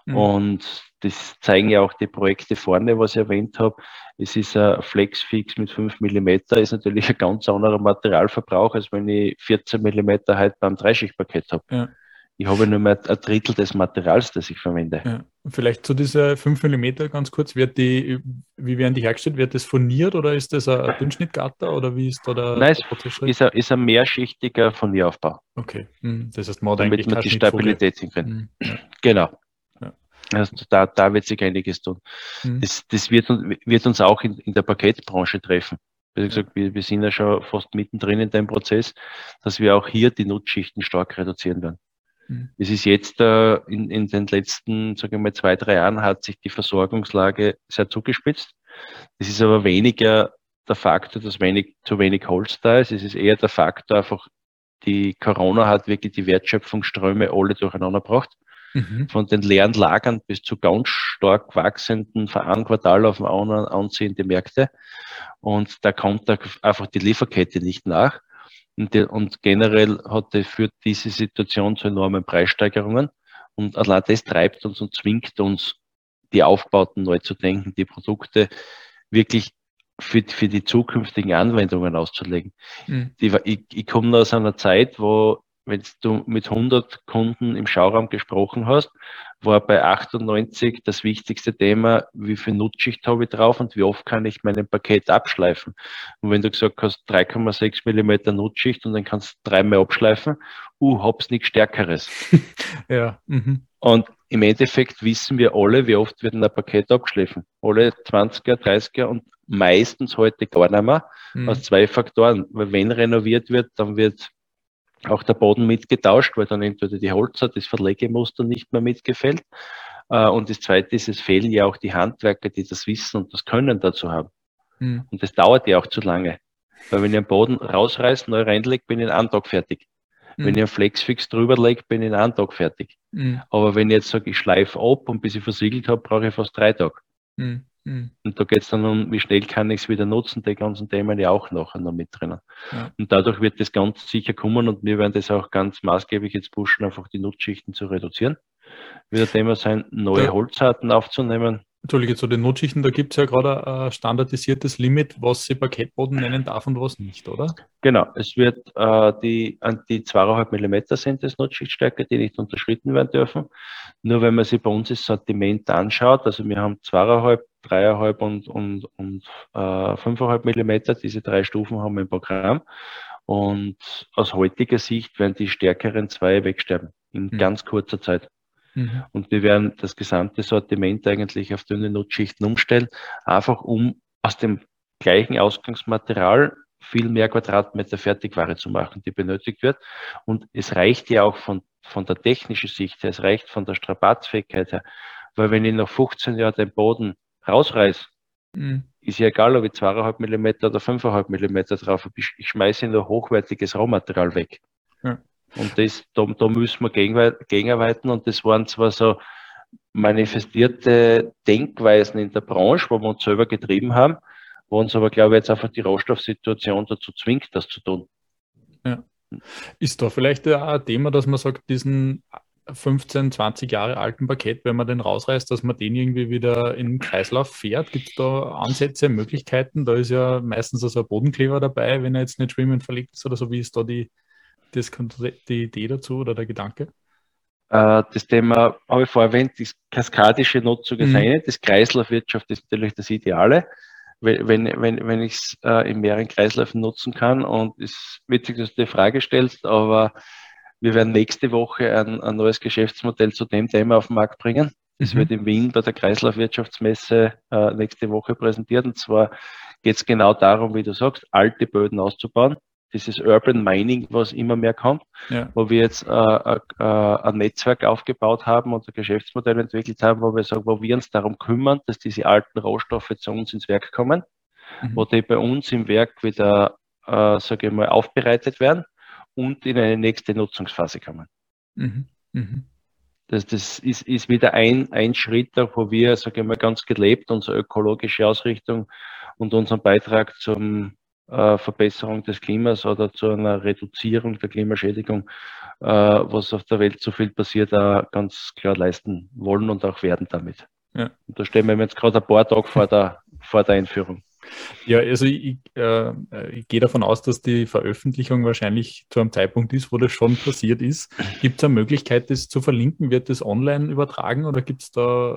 Mhm. Und das zeigen ja auch die Projekte vorne, was ich erwähnt habe. Es ist ein Flexfix mit fünf Millimeter, ist natürlich ein ganz anderer Materialverbrauch, als wenn ich vierzehn Millimeter halt beim Dreischichtpaket habe. Ja. Ich habe nur mehr ein Drittel des Materials, das ich verwende. Ja. Vielleicht zu dieser fünf Millimeter ganz kurz, wird die, wie werden die hergestellt? Wird das furniert oder ist das ein Dünnschnittgatter oder wie ist da der, Nein, der Prozessschritt? Ist ein, ist ein mehrschichtiger Furnieraufbau. Okay, hm. Das heißt, man hat damit man die Stabilität hinkriegt. Hm. Ja. Genau. Ja. Also da, da wird sich einiges tun. Hm. Das, das wird, wird uns auch in, in der Paketbranche treffen. Wie gesagt, ja. wir, wir sind ja schon fast mittendrin in dem Prozess, dass wir auch hier die Nutzschichten stark reduzieren werden. Hm. Es ist jetzt äh, in, in den letzten, sagen wir mal, zwei, drei Jahren hat sich die Versorgungslage sehr zugespitzt. Das ist aber weniger der Faktor, dass wenig, zu wenig Holz da ist. Es ist eher der Faktor, einfach die Corona hat wirklich die Wertschöpfungsströme alle durcheinander gebracht. Mhm. Von den leeren Lagern bis zu ganz stark wachsenden, von einem Quartal auf den anderen anziehende Märkte. Und da kommt da einfach die Lieferkette nicht nach. Und, die, und generell hat die, führt diese Situation zu enormen Preissteigerungen. Und allein das treibt uns und zwingt uns, die Aufbauten neu zu denken, die Produkte wirklich für, für die zukünftigen Anwendungen auszulegen. Mhm. Die, ich ich komme aus einer Zeit, wo, wenn du mit hundert Kunden im Schauraum gesprochen hast, war bei achtundneunzig das wichtigste Thema, wie viel Nutzschicht habe ich drauf und wie oft kann ich mein Paket abschleifen. Und wenn du gesagt hast, drei Komma sechs Millimeter Nutzschicht und dann kannst du dreimal abschleifen, uh, hab's nichts Stärkeres. Ja. Mhm. Und im Endeffekt wissen wir alle, wie oft wird ein Paket abgeschliffen. Alle zwanziger, dreißiger und meistens heute gar nicht mehr, mhm. aus zwei Faktoren. Weil wenn renoviert wird, dann wird auch der Boden mitgetauscht, weil dann entweder die Holzer, das Verlegemuster nicht mehr mitgefällt. Und das Zweite ist, es fehlen ja auch die Handwerker, die das Wissen und das Können dazu haben. Mhm. Und das dauert ja auch zu lange. Weil wenn ich einen Boden rausreiße, neu reinlege, bin ich in einem Tag fertig. Mhm. Wenn ich einen Flexfix drüber lege, bin ich in einem Tag fertig. Mhm. Aber wenn ich jetzt sage, ich schleife ab und bis ich versiegelt habe, brauche ich fast drei Tage. Mhm. Mhm. Und da geht es dann um, wie schnell kann ich es wieder nutzen, die ganzen Themen ja auch nachher noch mit drinnen. Ja. Und dadurch wird das ganz sicher kommen und wir werden das auch ganz maßgeblich jetzt pushen, einfach die Nutzschichten zu reduzieren. Wird ein Thema sein, neue ja. Holzarten aufzunehmen. Entschuldige, zu den Nutzschichten, da gibt es ja gerade ein standardisiertes Limit, was sie Paketboden nennen darf und was nicht, oder? Genau, es wird äh, die, die zwei Komma fünf Millimeter sind das Nutzschichtstärke, die nicht unterschritten werden dürfen. Nur wenn man sich bei uns das Sortiment anschaut, also wir haben zwei Komma fünf, drei Komma fünf und, und, und äh, fünf Komma fünf Millimeter, diese drei Stufen haben wir im Programm. Und aus heutiger Sicht werden die stärkeren zwei wegsterben, in mhm. ganz kurzer Zeit. Mhm. Und wir werden das gesamte Sortiment eigentlich auf dünne Nutzschichten umstellen, einfach um aus dem gleichen Ausgangsmaterial viel mehr Quadratmeter Fertigware zu machen, die benötigt wird. Und es reicht ja auch von, von der technischen Sicht her, es reicht von der Strapatzfähigkeit her, weil wenn ich nach fünfzehn Jahren den Boden rausreiß, mhm. ist ja egal, ob ich zwei Komma fünf Millimeter oder fünf Komma fünf Millimeter drauf habe, ich, ich schmeiße nur hochwertiges Rohmaterial weg. Ja. Und das, da, da müssen wir gegenarbeiten und das waren zwar so manifestierte Denkweisen in der Branche, wo wir uns selber getrieben haben, wo uns aber, glaube ich, jetzt einfach die Rohstoffsituation dazu zwingt, das zu tun. Ja. Ist da vielleicht ein Thema, dass man sagt, diesen fünfzehn, zwanzig Jahre alten Paket, wenn man den rausreißt, dass man den irgendwie wieder in den Kreislauf fährt? Gibt es da Ansätze, Möglichkeiten? Da ist ja meistens also ein Bodenkleber dabei, wenn er jetzt nicht schwimmend verlegt ist oder so. Wie ist da die Das die Idee dazu oder der Gedanke? Das Thema habe ich vorher erwähnt, die kaskadische Nutzung ist mhm. eine, das Kreislaufwirtschaft ist natürlich das Ideale, wenn, wenn, wenn ich es äh, in mehreren Kreisläufen nutzen kann. Und es ist witzig, dass du die Frage stellst, aber wir werden nächste Woche ein, ein neues Geschäftsmodell zu dem Thema auf den Markt bringen. Das mhm. wird in Wien bei der Kreislaufwirtschaftsmesse äh, nächste Woche präsentiert. Und zwar geht es genau darum, wie du sagst, alte Böden auszubauen. Dieses Urban Mining, was immer mehr kommt, ja. wo wir jetzt äh, äh, ein Netzwerk aufgebaut haben und ein Geschäftsmodell entwickelt haben, wo wir sagen, wo wir uns darum kümmern, dass diese alten Rohstoffe zu uns ins Werk kommen, mhm. wo die bei uns im Werk wieder, äh, sage ich mal, aufbereitet werden und in eine nächste Nutzungsphase kommen. Mhm. Mhm. Das, das ist, ist wieder ein, ein Schritt, wo wir, sage ich mal, ganz gelebt unsere ökologische Ausrichtung und unseren Beitrag zum äh, Verbesserung des Klimas oder zu einer Reduzierung der Klimaschädigung, äh, was auf der Welt so viel passiert, auch ganz klar leisten wollen und auch werden damit. Ja. Und da stehen wir jetzt gerade ein paar Tage vor der, vor der Einführung. Ja, also ich, äh, ich gehe davon aus, dass die Veröffentlichung wahrscheinlich zu einem Zeitpunkt ist, wo das schon passiert ist. Gibt es eine Möglichkeit, das zu verlinken? Wird das online übertragen oder gibt es da...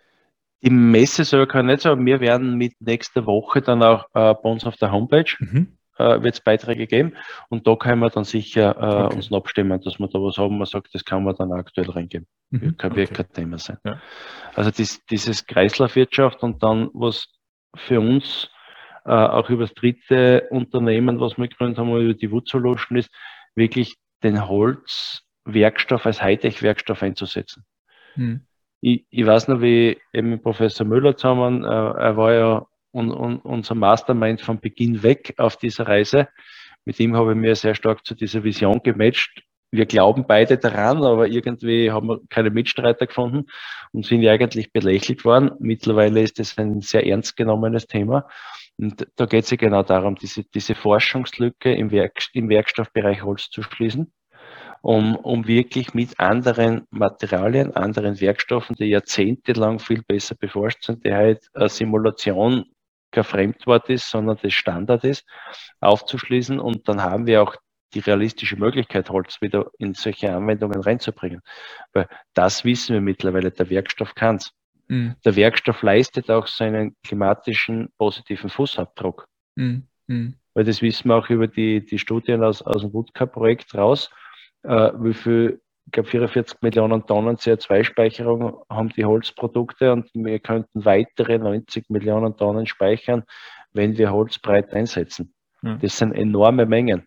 Die Messe soll kann ich nicht sagen, wir werden mit nächster Woche dann auch äh, bei uns auf der Homepage Mhm. äh, wird es Beiträge geben und da können wir dann sicher äh, Okay. uns noch abstimmen, dass wir da was haben, man sagt, das kann man dann aktuell reingeben. Mhm. Kann Okay. kein Thema sein. Ja. Also dies, dieses Kreislaufwirtschaft und dann was für uns äh, auch über das dritte Unternehmen, was wir gegründet haben, über die Wood Solution ist, wirklich den Holzwerkstoff als Hightech-Werkstoff einzusetzen. Mhm. Ich, ich weiß noch, wie eben mit Professor Müller zusammen, äh, er war ja un, un, unser Mastermind von Beginn weg auf dieser Reise. Mit ihm habe ich mir sehr stark zu dieser Vision gematcht. Wir glauben beide daran, aber irgendwie haben wir keine Mitstreiter gefunden und sind ja eigentlich belächelt worden. Mittlerweile ist es ein sehr ernst genommenes Thema. Und da geht es ja genau darum, diese, diese Forschungslücke im, Werk, im Werkstoffbereich Holz zu schließen. Um, um wirklich mit anderen Materialien, anderen Werkstoffen, die jahrzehntelang viel besser beforscht sind, die halt eine Simulation kein Fremdwort ist, sondern das Standard ist, aufzuschließen. Und dann haben wir auch die realistische Möglichkeit, Holz wieder in solche Anwendungen reinzubringen. Weil das wissen wir mittlerweile, der Werkstoff kann's. Mhm. Der Werkstoff leistet auch seinen klimatischen positiven Fußabdruck. Mhm. Mhm. Weil das wissen wir auch über die, die Studien aus, aus dem Woodcar-Projekt raus. Uh, wie viel, ich glaube vierundvierzig Millionen Tonnen C O zwei Speicherung haben die Holzprodukte und wir könnten weitere neunzig Millionen Tonnen speichern, wenn wir Holz breit einsetzen. Ja. Das sind enorme Mengen.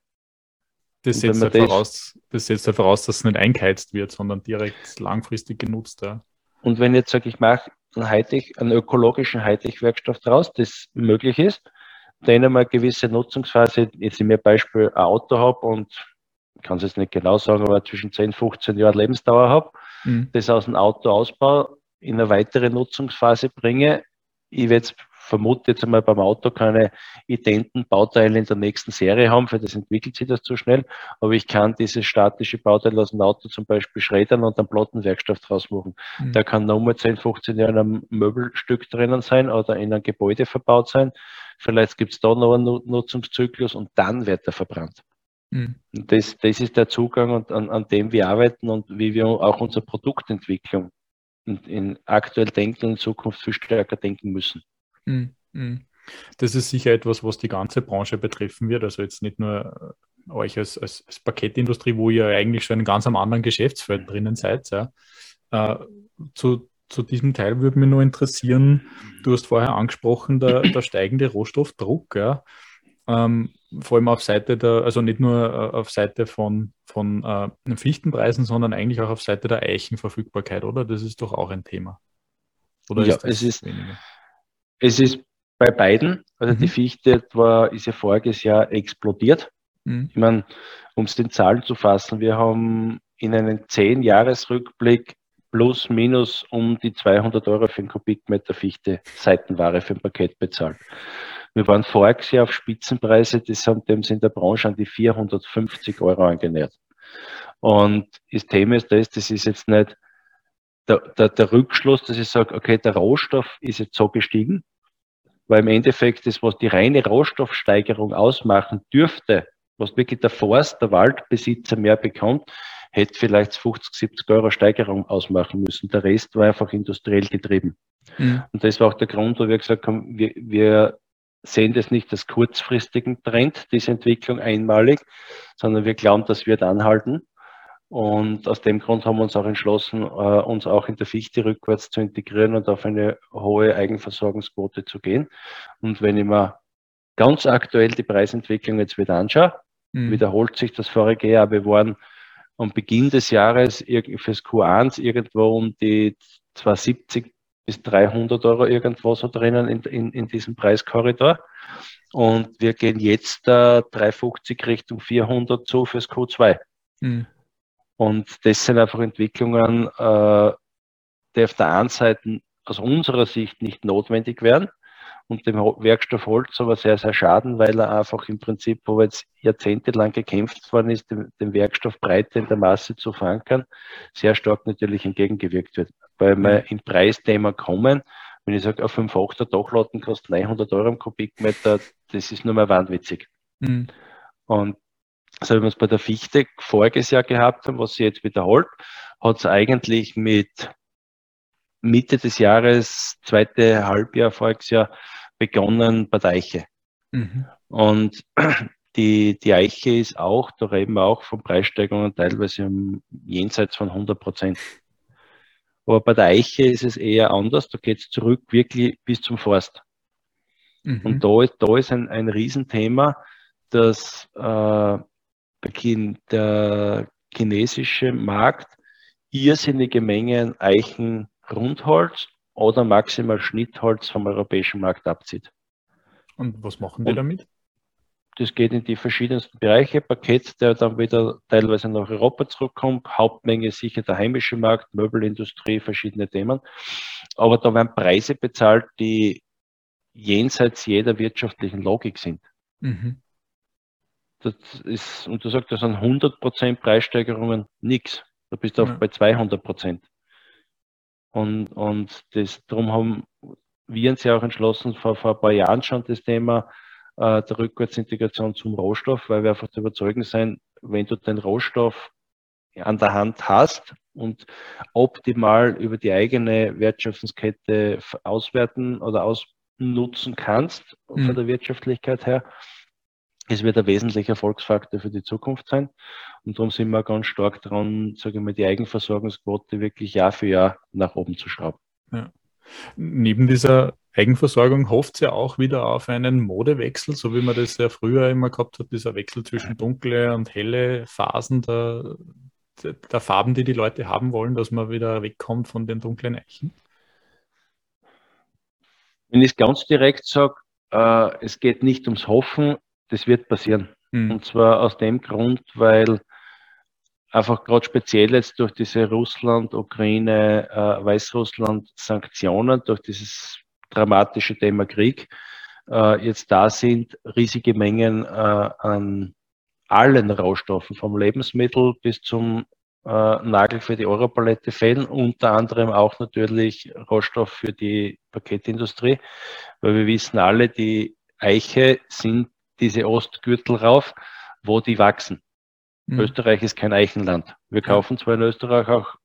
Das setzt, halt das, voraus, das setzt halt voraus, dass es nicht eingeheizt wird, sondern direkt langfristig genutzt. Ja. Und wenn ich jetzt sage, ich mache einen, Hightech, einen ökologischen Hightech-Werkstoff draus, das möglich ist, den einmal eine gewisse Nutzungsphase, jetzt in mir Beispiel ein Auto habe und ich kann es jetzt nicht genau sagen, aber zwischen zehn, fünfzehn Jahren Lebensdauer habe, mhm. das aus dem Auto ausbaue, in eine weitere Nutzungsphase bringe. Ich werde jetzt, vermute jetzt einmal beim Auto keine identen Bauteile in der nächsten Serie haben, für das entwickelt sich das zu schnell, aber ich kann dieses statische Bauteil aus dem Auto zum Beispiel schreddern und einen Plattenwerkstoff draus machen. Mhm. Da kann nochmal zehn, fünfzehn Jahre ein Möbelstück drinnen sein oder in ein Gebäude verbaut sein. Vielleicht gibt es da noch einen Nutzungszyklus und dann wird er verbrannt. Mhm. Das, das ist der Zugang, und an, an dem wir arbeiten und wie wir auch unsere Produktentwicklung in, in aktuell denken und in Zukunft viel stärker denken müssen. Mhm. Das ist sicher etwas, was die ganze Branche betreffen wird, also jetzt nicht nur euch als, als, als Paketindustrie, wo ihr eigentlich schon in ganz einem anderen Geschäftsfeld drinnen seid. Ja. Äh, zu, zu diesem Teil würde mich nur interessieren, du hast vorher angesprochen, der, der steigende Rohstoffdruck, ja. Ähm, vor allem auf Seite der, also nicht nur äh, auf Seite von, von äh, Fichtenpreisen, sondern eigentlich auch auf Seite der Eichenverfügbarkeit, oder? Das ist doch auch ein Thema. Oder ja, ist das es ist weniger? Es ist bei beiden. Also mhm. die Fichte war, ist ja voriges Jahr explodiert. Mhm. Ich meine, um es in Zahlen zu fassen, wir haben in einem zehn-Jahres-Rückblick plus minus um die zweihundert Euro für einen Kubikmeter Fichte Seitenware für ein Paket bezahlt. Wir waren voriges Jahr auf Spitzenpreise, das haben dem in der Branche an die vierhundertfünfzig Euro angenähert. Und das Thema ist das, das ist jetzt nicht der, der, der Rückschluss, dass ich sage, okay, der Rohstoff ist jetzt so gestiegen, weil im Endeffekt das, was die reine Rohstoffsteigerung ausmachen dürfte, was wirklich der Forst, der Waldbesitzer mehr bekommt, hätte vielleicht fünfzig, siebzig Euro Steigerung ausmachen müssen. Der Rest war einfach industriell getrieben. Mhm. Und das war auch der Grund, wo wir gesagt haben, wir, wir sehen das nicht als kurzfristigen Trend, diese Entwicklung einmalig, sondern wir glauben, das wird anhalten. Und aus dem Grund haben wir uns auch entschlossen, uns auch in der Fichte rückwärts zu integrieren und auf eine hohe Eigenversorgungsquote zu gehen. Und wenn ich mir ganz aktuell die Preisentwicklung jetzt wieder anschaue, mhm. wiederholt sich das vorige Jahr. Wir waren am Beginn des Jahres fürs Q eins irgendwo um die zweihundertsiebzig bis dreihundert Euro irgendwo so drinnen in, in, in diesem Preiskorridor. Und wir gehen jetzt äh, dreihundertfünfzig Richtung vierhundert zu fürs Q zwei. Mhm. Und das sind einfach Entwicklungen, äh, die auf der einen Seite aus unserer Sicht nicht notwendig wären und dem Werkstoff Holz aber sehr, sehr schaden, weil er einfach im Prinzip, wo jetzt jahrzehntelang gekämpft worden ist, dem, dem Werkstoff breiter in der Masse zu verankern, sehr stark natürlich entgegengewirkt wird. Weil wir mhm. im Preisthema kommen, wenn ich sage, auf fünf Komma achter Dachlatten kostet neunhundert Euro im Kubikmeter, das ist nur mal wahnwitzig. Mhm. Und so wie wir es bei der Fichte voriges Jahr gehabt haben, was sie jetzt wiederholt, hat es eigentlich mit Mitte des Jahres, zweite Halbjahr, voriges Jahr, begonnen bei der Eiche. Mhm. Und die, die Eiche ist auch, da reden wir auch von Preissteigerungen teilweise um jenseits von hundert Prozent. Aber bei der Eiche ist es eher anders, da geht es zurück wirklich bis zum Forst. Mhm. Und da ist, da ist ein, ein Riesenthema, dass äh, der chinesische Markt irrsinnige Mengen Eichenrundholz oder maximal Schnittholz vom europäischen Markt abzieht. Und was machen die Und damit? Das geht in die verschiedensten Bereiche. Paket, der dann wieder teilweise nach Europa zurückkommt. Hauptmenge sicher der heimische Markt, Möbelindustrie, verschiedene Themen. Aber da werden Preise bezahlt, die jenseits jeder wirtschaftlichen Logik sind. Mhm. Das ist, und du sagst, das sind hundert Prozent Preissteigerungen, nix. Da bist du ja. auch bei zweihundert Prozent. Und, und das, darum haben wir uns ja auch entschlossen, vor, vor ein paar Jahren schon das Thema äh, der Rückwärtsintegration zum Rohstoff, weil wir einfach der Überzeugung sind, wenn du den Rohstoff an der Hand hast und optimal über die eigene Wertschöpfungskette auswerten oder ausnutzen kannst, mhm. von der Wirtschaftlichkeit her, es wird ein wesentlicher Erfolgsfaktor für die Zukunft sein. Und darum sind wir ganz stark dran, sage ich mal, die Eigenversorgungsquote wirklich Jahr für Jahr nach oben zu schrauben. Ja. Neben dieser Eigenversorgung hofft es ja auch wieder auf einen Modewechsel, so wie man das ja früher immer gehabt hat, dieser Wechsel zwischen dunkle und helle Phasen der, der Farben, die die Leute haben wollen, dass man wieder wegkommt von den dunklen Eichen. Wenn ich es ganz direkt sage, äh, es geht nicht ums Hoffen, das wird passieren. Mhm. Und zwar aus dem Grund, weil einfach gerade speziell jetzt durch diese Russland, Ukraine, äh, Weißrussland Sanktionen, durch dieses dramatische Thema Krieg, äh, jetzt da sind riesige Mengen äh, an allen Rohstoffen, vom Lebensmittel bis zum äh, Nagel für die Europalette fehlen, unter anderem auch natürlich Rohstoff für die Paketindustrie, weil wir wissen alle, die Eiche sind diese Ostgürtel rauf, wo die wachsen. Mhm. Österreich ist kein Eichenland. Wir kaufen zwar in Österreich auch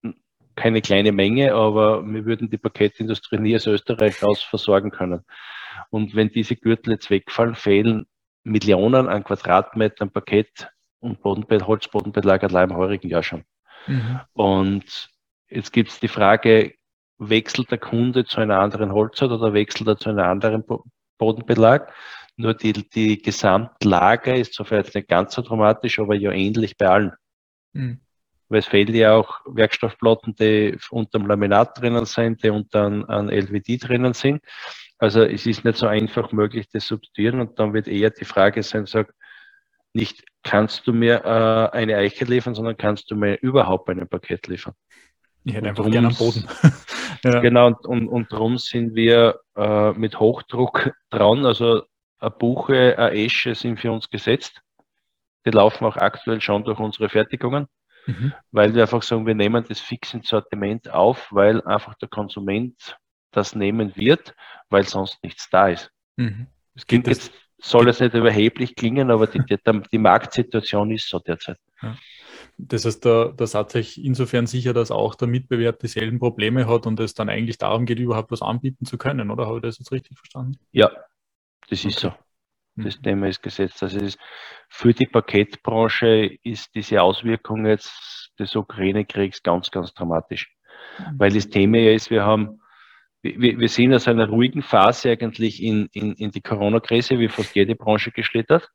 keine kleine Menge, aber wir würden die Paketindustrie nie aus Österreich raus versorgen können. Und wenn diese Gürtel jetzt wegfallen, fehlen Millionen an Quadratmetern Paket und Bodenbett, Holzbodenbelag allein im heurigen Jahr schon. Mhm. Und jetzt gibt es die Frage, wechselt der Kunde zu einer anderen Holzart oder wechselt er zu einem anderen Bodenbelag? Nur die, die Gesamtlage ist sofern jetzt nicht ganz so dramatisch, aber ja ähnlich bei allen. Mhm. Weil es fehlen ja auch Werkstoffplatten, die unter dem Laminat drinnen sind, die unter einem L V D drinnen sind. Also es ist nicht so einfach möglich, das zu substituieren, und dann wird eher die Frage sein, sag, nicht kannst du mir äh, eine Eiche liefern, sondern kannst du mir überhaupt ein Paket liefern. Ich hätte einfach gerne am Boden. Ja. Genau, und, und, und darum sind wir äh, mit Hochdruck dran, also eine Buche, eine Esche sind für uns gesetzt. Die laufen auch aktuell schon durch unsere Fertigungen, mhm. weil wir einfach sagen, wir nehmen das fix ins Sortiment auf, weil einfach der Konsument das nehmen wird, weil sonst nichts da ist. Mhm. Es klingt jetzt, soll es nicht überheblich klingen, aber die, die, die Marktsituation ist so derzeit. Ja. Das heißt, da, da seid ihr euch insofern sicher, dass auch der Mitbewerb dieselben Probleme hat und es dann eigentlich darum geht, überhaupt was anbieten zu können, oder? Habe ich das jetzt richtig verstanden? Ja, das ist okay. so. Das mhm. Thema ist gesetzt. Also es ist, für die Paketbranche ist diese Auswirkung jetzt des Ukraine-Kriegs ganz, ganz dramatisch. Mhm. Weil das Thema ja ist, wir haben, wir, wir sind aus einer ruhigen Phase eigentlich in, in, in die Corona-Krise, wie fast jede Branche geschlittert.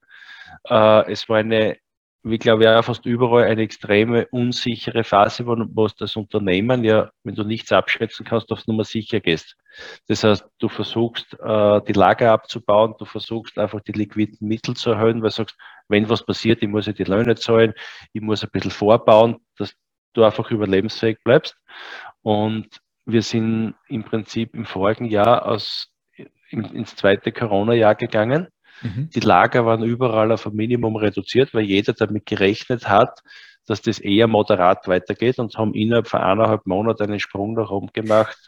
Äh, es war eine, wie glaube ich, ja fast überall eine extreme unsichere Phase, wo, wo das Unternehmen ja, wenn du nichts abschätzen kannst, auf Nummer sicher gehst. Das heißt, du versuchst, äh, die Lager abzubauen, du versuchst einfach die liquiden Mittel zu erhöhen, weil du sagst, wenn was passiert, ich muss ja die Löhne zahlen, ich muss ein bisschen vorbauen, dass du einfach überlebensfähig bleibst. Und wir sind im Prinzip im vorigen Jahr aus in, ins zweite Corona-Jahr gegangen. Mhm. Die Lager waren überall auf ein Minimum reduziert, weil jeder damit gerechnet hat, dass das eher moderat weitergeht, und haben innerhalb von eineinhalb Monaten einen Sprung nach oben gemacht.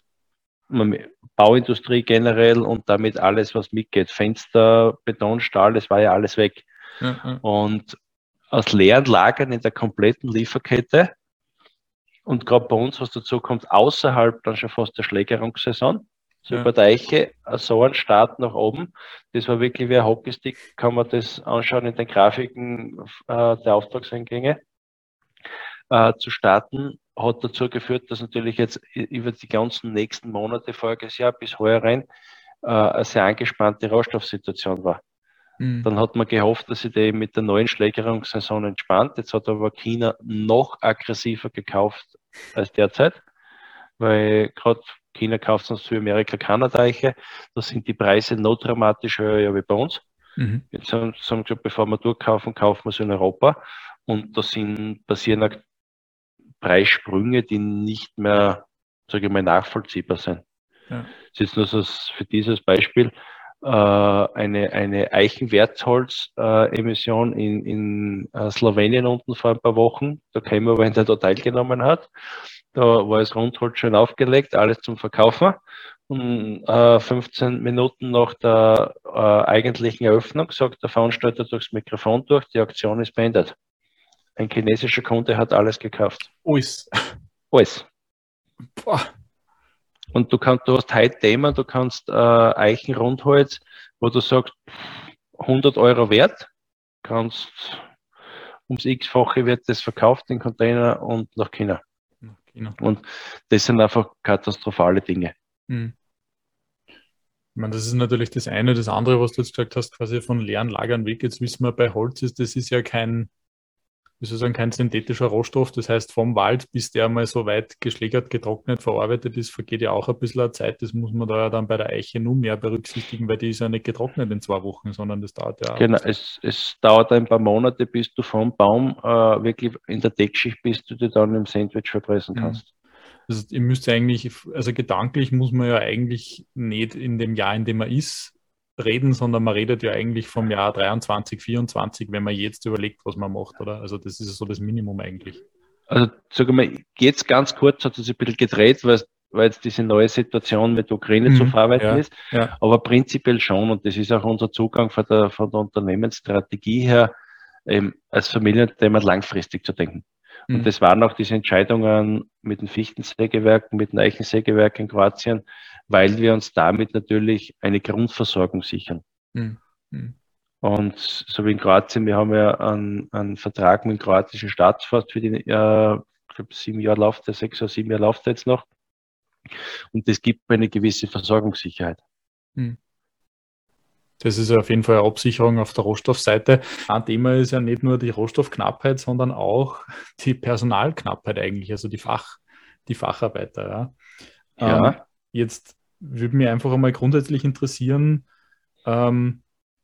Bauindustrie generell und damit alles, was mitgeht. Fenster, Beton, Stahl, das war ja alles weg. Mhm. Und aus leeren Lagern in der kompletten Lieferkette, und gerade bei uns, was dazu kommt, außerhalb dann schon fast der Schlägerungssaison, so ja. über der Eiche, so ein Start nach oben, das war wirklich wie ein Hockeystick, kann man das anschauen in den Grafiken äh, der Auftragseingänge, äh, zu starten, hat dazu geführt, dass natürlich jetzt über die ganzen nächsten Monate, voriges Jahr bis heuer rein, äh, eine sehr angespannte Rohstoffsituation war. Mhm. Dann hat man gehofft, dass sich die mit der neuen Schlägerungssaison entspannt. Jetzt hat aber China noch aggressiver gekauft als derzeit, weil gerade China kauft sonst für Amerika Kanada Eiche. Da sind die Preise noch dramatisch höher wie bei uns. Mhm. Jetzt haben sie gesagt, bevor wir durchkaufen, kaufen wir es in Europa. Und da sind, passieren Preissprünge, die nicht mehr, sage ich mal, nachvollziehbar sind. Ja. Das ist nur so für dieses Beispiel äh, eine, eine Eichenwertholz-Emission äh, in, in äh, Slowenien unten vor ein paar Wochen. Da kämen wir, wenn der da teilgenommen hat. Da war das Rundholz schön aufgelegt, alles zum Verkaufen. Und äh, fünfzehn Minuten nach der äh, eigentlichen Eröffnung sagt der Veranstalter durchs Mikrofon durch, die Aktion ist beendet. Ein chinesischer Kunde hat alles gekauft. Alles. Alles. Boah. Und du kannst, du hast heute Themen, du kannst äh, Eichenrundholz, wo du sagst, hundert Euro wert, kannst ums x-fache wird das verkauft in Container und nach China. Nach China. Und das sind einfach katastrophale Dinge. Hm. Ich meine, das ist natürlich das eine. Das andere, was du jetzt gesagt hast, quasi von leeren Lagern weg. Jetzt wissen wir, bei Holz ist, das ist ja kein, wie soll ich sagen, kein synthetischer Rohstoff. Das heißt, vom Wald, bis der mal so weit geschlägert, getrocknet, verarbeitet ist, vergeht ja auch ein bisschen Zeit. Das muss man da ja dann bei der Eiche nur mehr berücksichtigen, weil die ist ja nicht getrocknet in zwei Wochen, sondern das dauert ja auch. Genau, es, es dauert ein paar Monate, bis du vom Baum äh, wirklich in der Deckschicht bist, du dir dann im Sandwich verpressen kannst. Also ihr müsst eigentlich, also gedanklich muss man ja eigentlich nicht in dem Jahr, in dem man ist, reden, sondern man redet ja eigentlich vom Jahr dreiundzwanzig, vierundzwanzig, wenn man jetzt überlegt, was man macht, oder? Also das ist so das Minimum eigentlich. Also sag mal, jetzt ganz kurz hat es ein bisschen gedreht, weil, weil jetzt diese neue Situation mit Ukraine mhm, zu verarbeiten ja, ist, ja. Aber prinzipiell schon, und das ist auch unser Zugang von der, von der Unternehmensstrategie her, ähm, als Familienthema langfristig zu denken. Und mhm. das waren auch diese Entscheidungen mit den Fichtensägewerken, mit den Eichensägewerken in Kroatien, weil wir uns damit natürlich eine Grundversorgung sichern. Mhm. Und so wie in Kroatien, wir haben ja einen, einen Vertrag mit dem kroatischen Staatsforst für die, äh, ich glaube, sieben Jahre Laufzeit, sechs oder sieben Jahre Laufzeit jetzt noch. Und das gibt eine gewisse Versorgungssicherheit. Mhm. Das ist auf jeden Fall eine Absicherung auf der Rohstoffseite. Ein Thema ist ja nicht nur die Rohstoffknappheit, sondern auch die Personalknappheit eigentlich, also die Fach, die Facharbeiter. Ja. Ja. Ähm, jetzt würde mich einfach einmal grundsätzlich interessieren, ähm,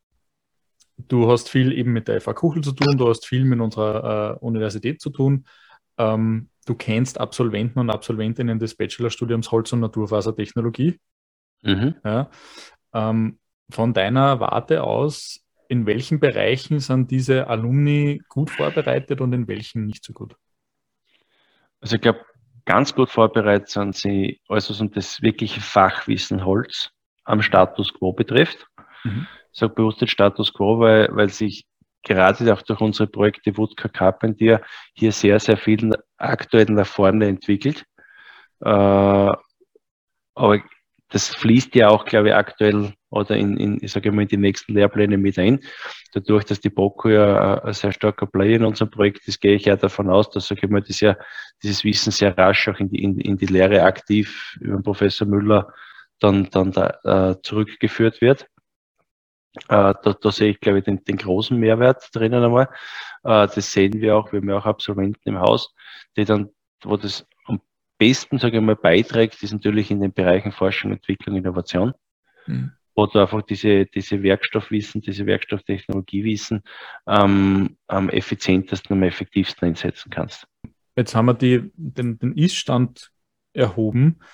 du hast viel eben mit der F A Kuchel zu tun, du hast viel mit unserer äh, Universität zu tun. Ähm, du kennst Absolventen und Absolventinnen des Bachelorstudiums Holz- und Naturfasertechnologie. Mhm. Ja. Ähm, Von deiner Warte aus, in welchen Bereichen sind diese Alumni gut vorbereitet und in welchen nicht so gut? Also ich glaube, ganz gut vorbereitet sind sie, also was das wirkliche Fachwissen Holz am Status Quo betrifft. Mhm. Ich sage bewusst den Status Quo, weil, weil sich gerade auch durch unsere Projekte Woodca Carpentier hier sehr, sehr viel aktuell nach vorne entwickelt. Äh, aber das fließt ja auch, glaube ich, aktuell oder in, in ich sage mal, in die nächsten Lehrpläne mit ein. Dadurch, dass die BOKU ja ein sehr starker Player in unserem Projekt ist, gehe ich ja davon aus, dass, sage ich mal, das ja, dieses Wissen sehr rasch auch in die, in, in die Lehre aktiv über den Professor Müller dann, dann da, äh, zurückgeführt wird. Äh, da, da sehe ich, glaube ich, den, den großen Mehrwert drinnen einmal. Äh, das sehen wir auch, wir haben ja auch Absolventen im Haus, die dann, wo das am besten, sage ich mal, beiträgt, ist natürlich in den Bereichen Forschung, Entwicklung, Innovation. Mhm. Wo du einfach diese, diese Werkstoffwissen, diese Werkstofftechnologiewissen ähm, am effizientesten, am effektivsten einsetzen kannst. Jetzt haben wir die, den, den Ist-Stand erhoben.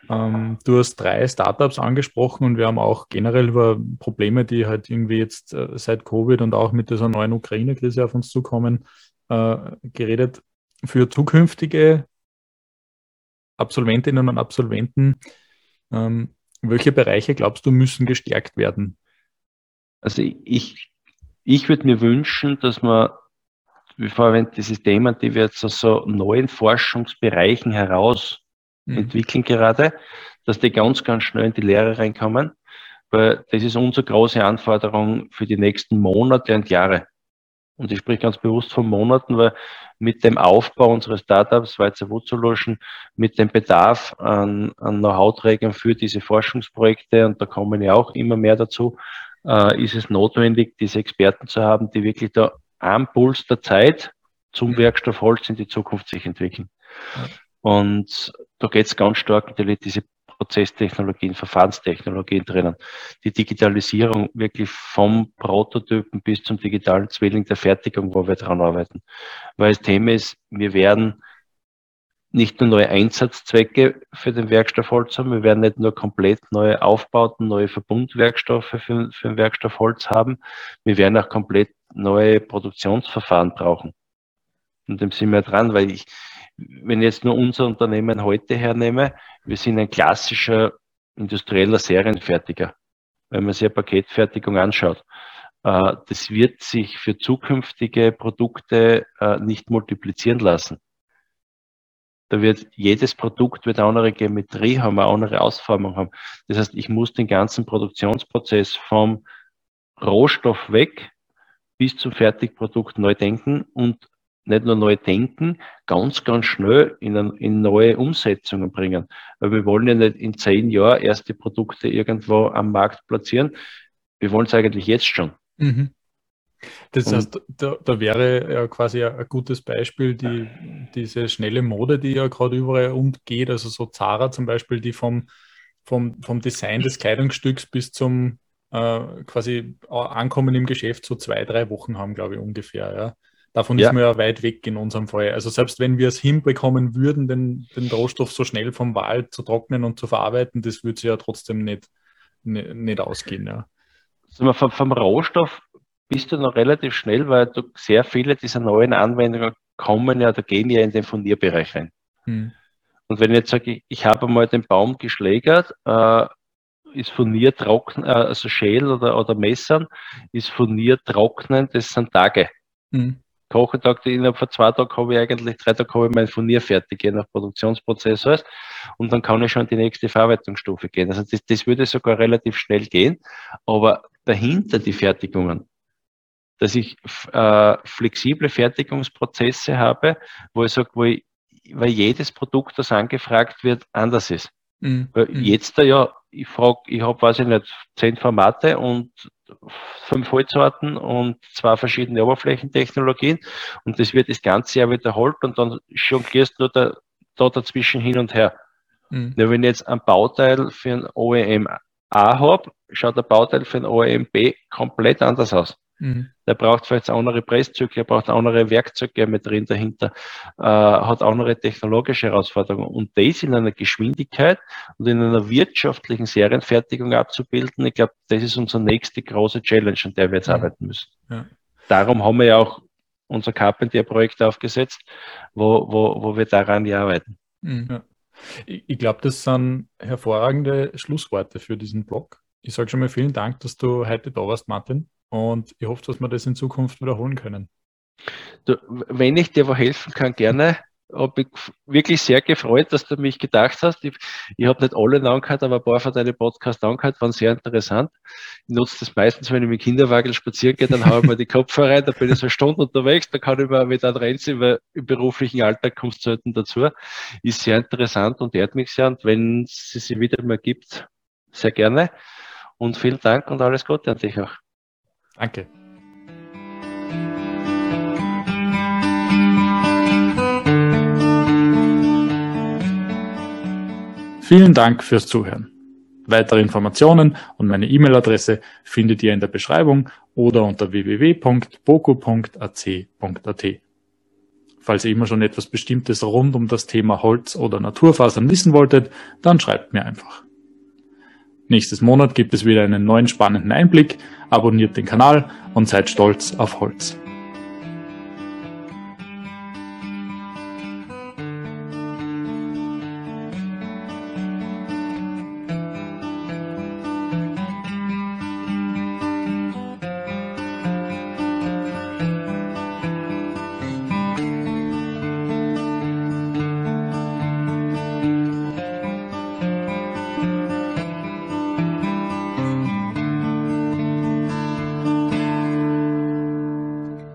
Ähm, du hast drei Startups angesprochen und wir haben auch generell über Probleme, die halt irgendwie jetzt äh, seit Covid und auch mit dieser neuen Ukraine-Krise auf uns zukommen, äh, geredet. Für zukünftige Absolventinnen und Absolventen, ähm, welche Bereiche glaubst du müssen gestärkt werden? Also ich, ich würde mir wünschen, dass man, wie vorhin dieses Thema, die wir jetzt aus so neuen Forschungsbereichen heraus Mhm. entwickeln gerade, dass die ganz, ganz schnell in die Lehre reinkommen, weil das ist unsere große Anforderung für die nächsten Monate und Jahre. Und ich spreche ganz bewusst von Monaten, weil mit dem Aufbau unseres Startups Schweizer Wood Solution, mit dem Bedarf an, an Know-how-Trägern für diese Forschungsprojekte, und da kommen ja auch immer mehr dazu, äh, ist es notwendig, diese Experten zu haben, die wirklich da am Puls der Zeit zum Werkstoff Holz in die Zukunft sich entwickeln. Ja. Und da geht es ganz stark natürlich diese Prozesstechnologien, Verfahrenstechnologien drinnen. Die Digitalisierung wirklich vom Prototypen bis zum digitalen Zwilling der Fertigung, wo wir dran arbeiten. Weil das Thema ist, wir werden nicht nur neue Einsatzzwecke für den Werkstoff Holz haben, wir werden nicht nur komplett neue Aufbauten, neue Verbundwerkstoffe für, für den Werkstoff Holz haben, wir werden auch komplett neue Produktionsverfahren brauchen. Und dem sind wir dran, weil ich, wenn ich jetzt nur unser Unternehmen heute hernehme, wir sind ein klassischer industrieller Serienfertiger. Wenn man sich eine Paketfertigung anschaut, äh, das wird sich für zukünftige Produkte äh, nicht multiplizieren lassen. Da wird jedes Produkt wird eine andere Geometrie haben, eine andere Ausformung haben. Das heißt, ich muss den ganzen Produktionsprozess vom Rohstoff weg bis zum Fertigprodukt neu denken und nicht nur neu denken, ganz, ganz schnell in, ein, in neue Umsetzungen bringen. Weil wir wollen ja nicht in zehn Jahren erste Produkte irgendwo am Markt platzieren. Wir wollen es eigentlich jetzt schon. Mhm. Das und heißt, da, da wäre ja quasi ein, ein gutes Beispiel, die, diese schnelle Mode, die ja gerade überall umgeht, also so Zara zum Beispiel, die vom, vom, vom Design des Kleidungsstücks bis zum äh, quasi Ankommen im Geschäft so zwei, drei Wochen haben, glaube ich, ungefähr, ja. Davon ja. ist man ja weit weg in unserem Fall. Also selbst wenn wir es hinbekommen würden, den, den Rohstoff so schnell vom Wald zu trocknen und zu verarbeiten, das würde sich ja trotzdem nicht, nicht, nicht ausgehen. Ja. Also vom, vom Rohstoff bist du noch relativ schnell, weil du sehr viele dieser neuen Anwendungen kommen ja, da gehen ja in den Furnierbereich rein. Hm. Und wenn ich jetzt sage, ich, ich habe mal den Baum geschlägert, äh, ist Furnier trocknen, äh, also Schäl oder, oder Messern, ist Furnier trocknen, das sind Tage. Hm. Kochentag, innerhalb von zwei Tagen habe ich eigentlich, drei Tage habe ich mein Furnier fertig, je nach Produktionsprozess heißt, und dann kann ich schon in die nächste Verarbeitungsstufe gehen. Also das, das würde sogar relativ schnell gehen, aber dahinter die Fertigungen, dass ich äh, flexible Fertigungsprozesse habe, wo ich sage, wo ich, weil jedes Produkt, das angefragt wird, anders ist. Mhm. Weil jetzt da ja, ich frage, ich habe, weiß ich nicht, zehn Formate und fünf Holzarten und zwei verschiedene Oberflächentechnologien und das wird das ganze Jahr wiederholt und dann jonglierst du da, da dazwischen hin und her. Mhm. Ja, wenn ich jetzt ein Bauteil für ein O E M A habe, schaut der Bauteil für ein O E M B komplett anders aus. Mhm. Der braucht vielleicht andere Presszyklen, er braucht andere Werkzeuggeometrien dahinter, äh, hat andere technologische Herausforderungen. Und das in einer Geschwindigkeit und in einer wirtschaftlichen Serienfertigung abzubilden, ich glaube, das ist unsere nächste große Challenge, an der wir jetzt ja. arbeiten müssen. Ja. Darum haben wir ja auch unser Carpentier-Projekt aufgesetzt, wo, wo, wo wir daran ja arbeiten. Ja. Ich, ich glaube, das sind hervorragende Schlussworte für diesen Blog. Ich sage schon mal vielen Dank, dass du heute da warst, Martin. Und ich hoffe, dass wir das in Zukunft wiederholen können. Du, wenn ich dir wo helfen kann, gerne. Habe ich wirklich sehr gefreut, dass du mich gedacht hast. Ich, ich habe nicht alle angehört, aber ein paar von deinen Podcasts angehört, waren sehr interessant. Ich nutze das meistens, wenn ich mit Kinderwagen spazieren gehe, dann haue ich mir die Kopfhörer rein, da bin ich so eine Stunde unterwegs, da kann ich mir mit einem Renzi, weil im beruflichen Alltag kommst du selten dazu. Ist sehr interessant und ehrt mich sehr. Und wenn es sich wieder mal gibt, sehr gerne. Und vielen Dank und alles Gute an dich auch. Danke. Vielen Dank fürs Zuhören. Weitere Informationen und meine E-Mail-Adresse findet ihr in der Beschreibung oder unter w w w punkt boku punkt a c punkt a t. Falls ihr immer schon etwas Bestimmtes rund um das Thema Holz oder Naturfasern wissen wolltet, dann schreibt mir einfach. Nächstes Monat gibt es wieder einen neuen spannenden Einblick, abonniert den Kanal und seid stolz auf Holz.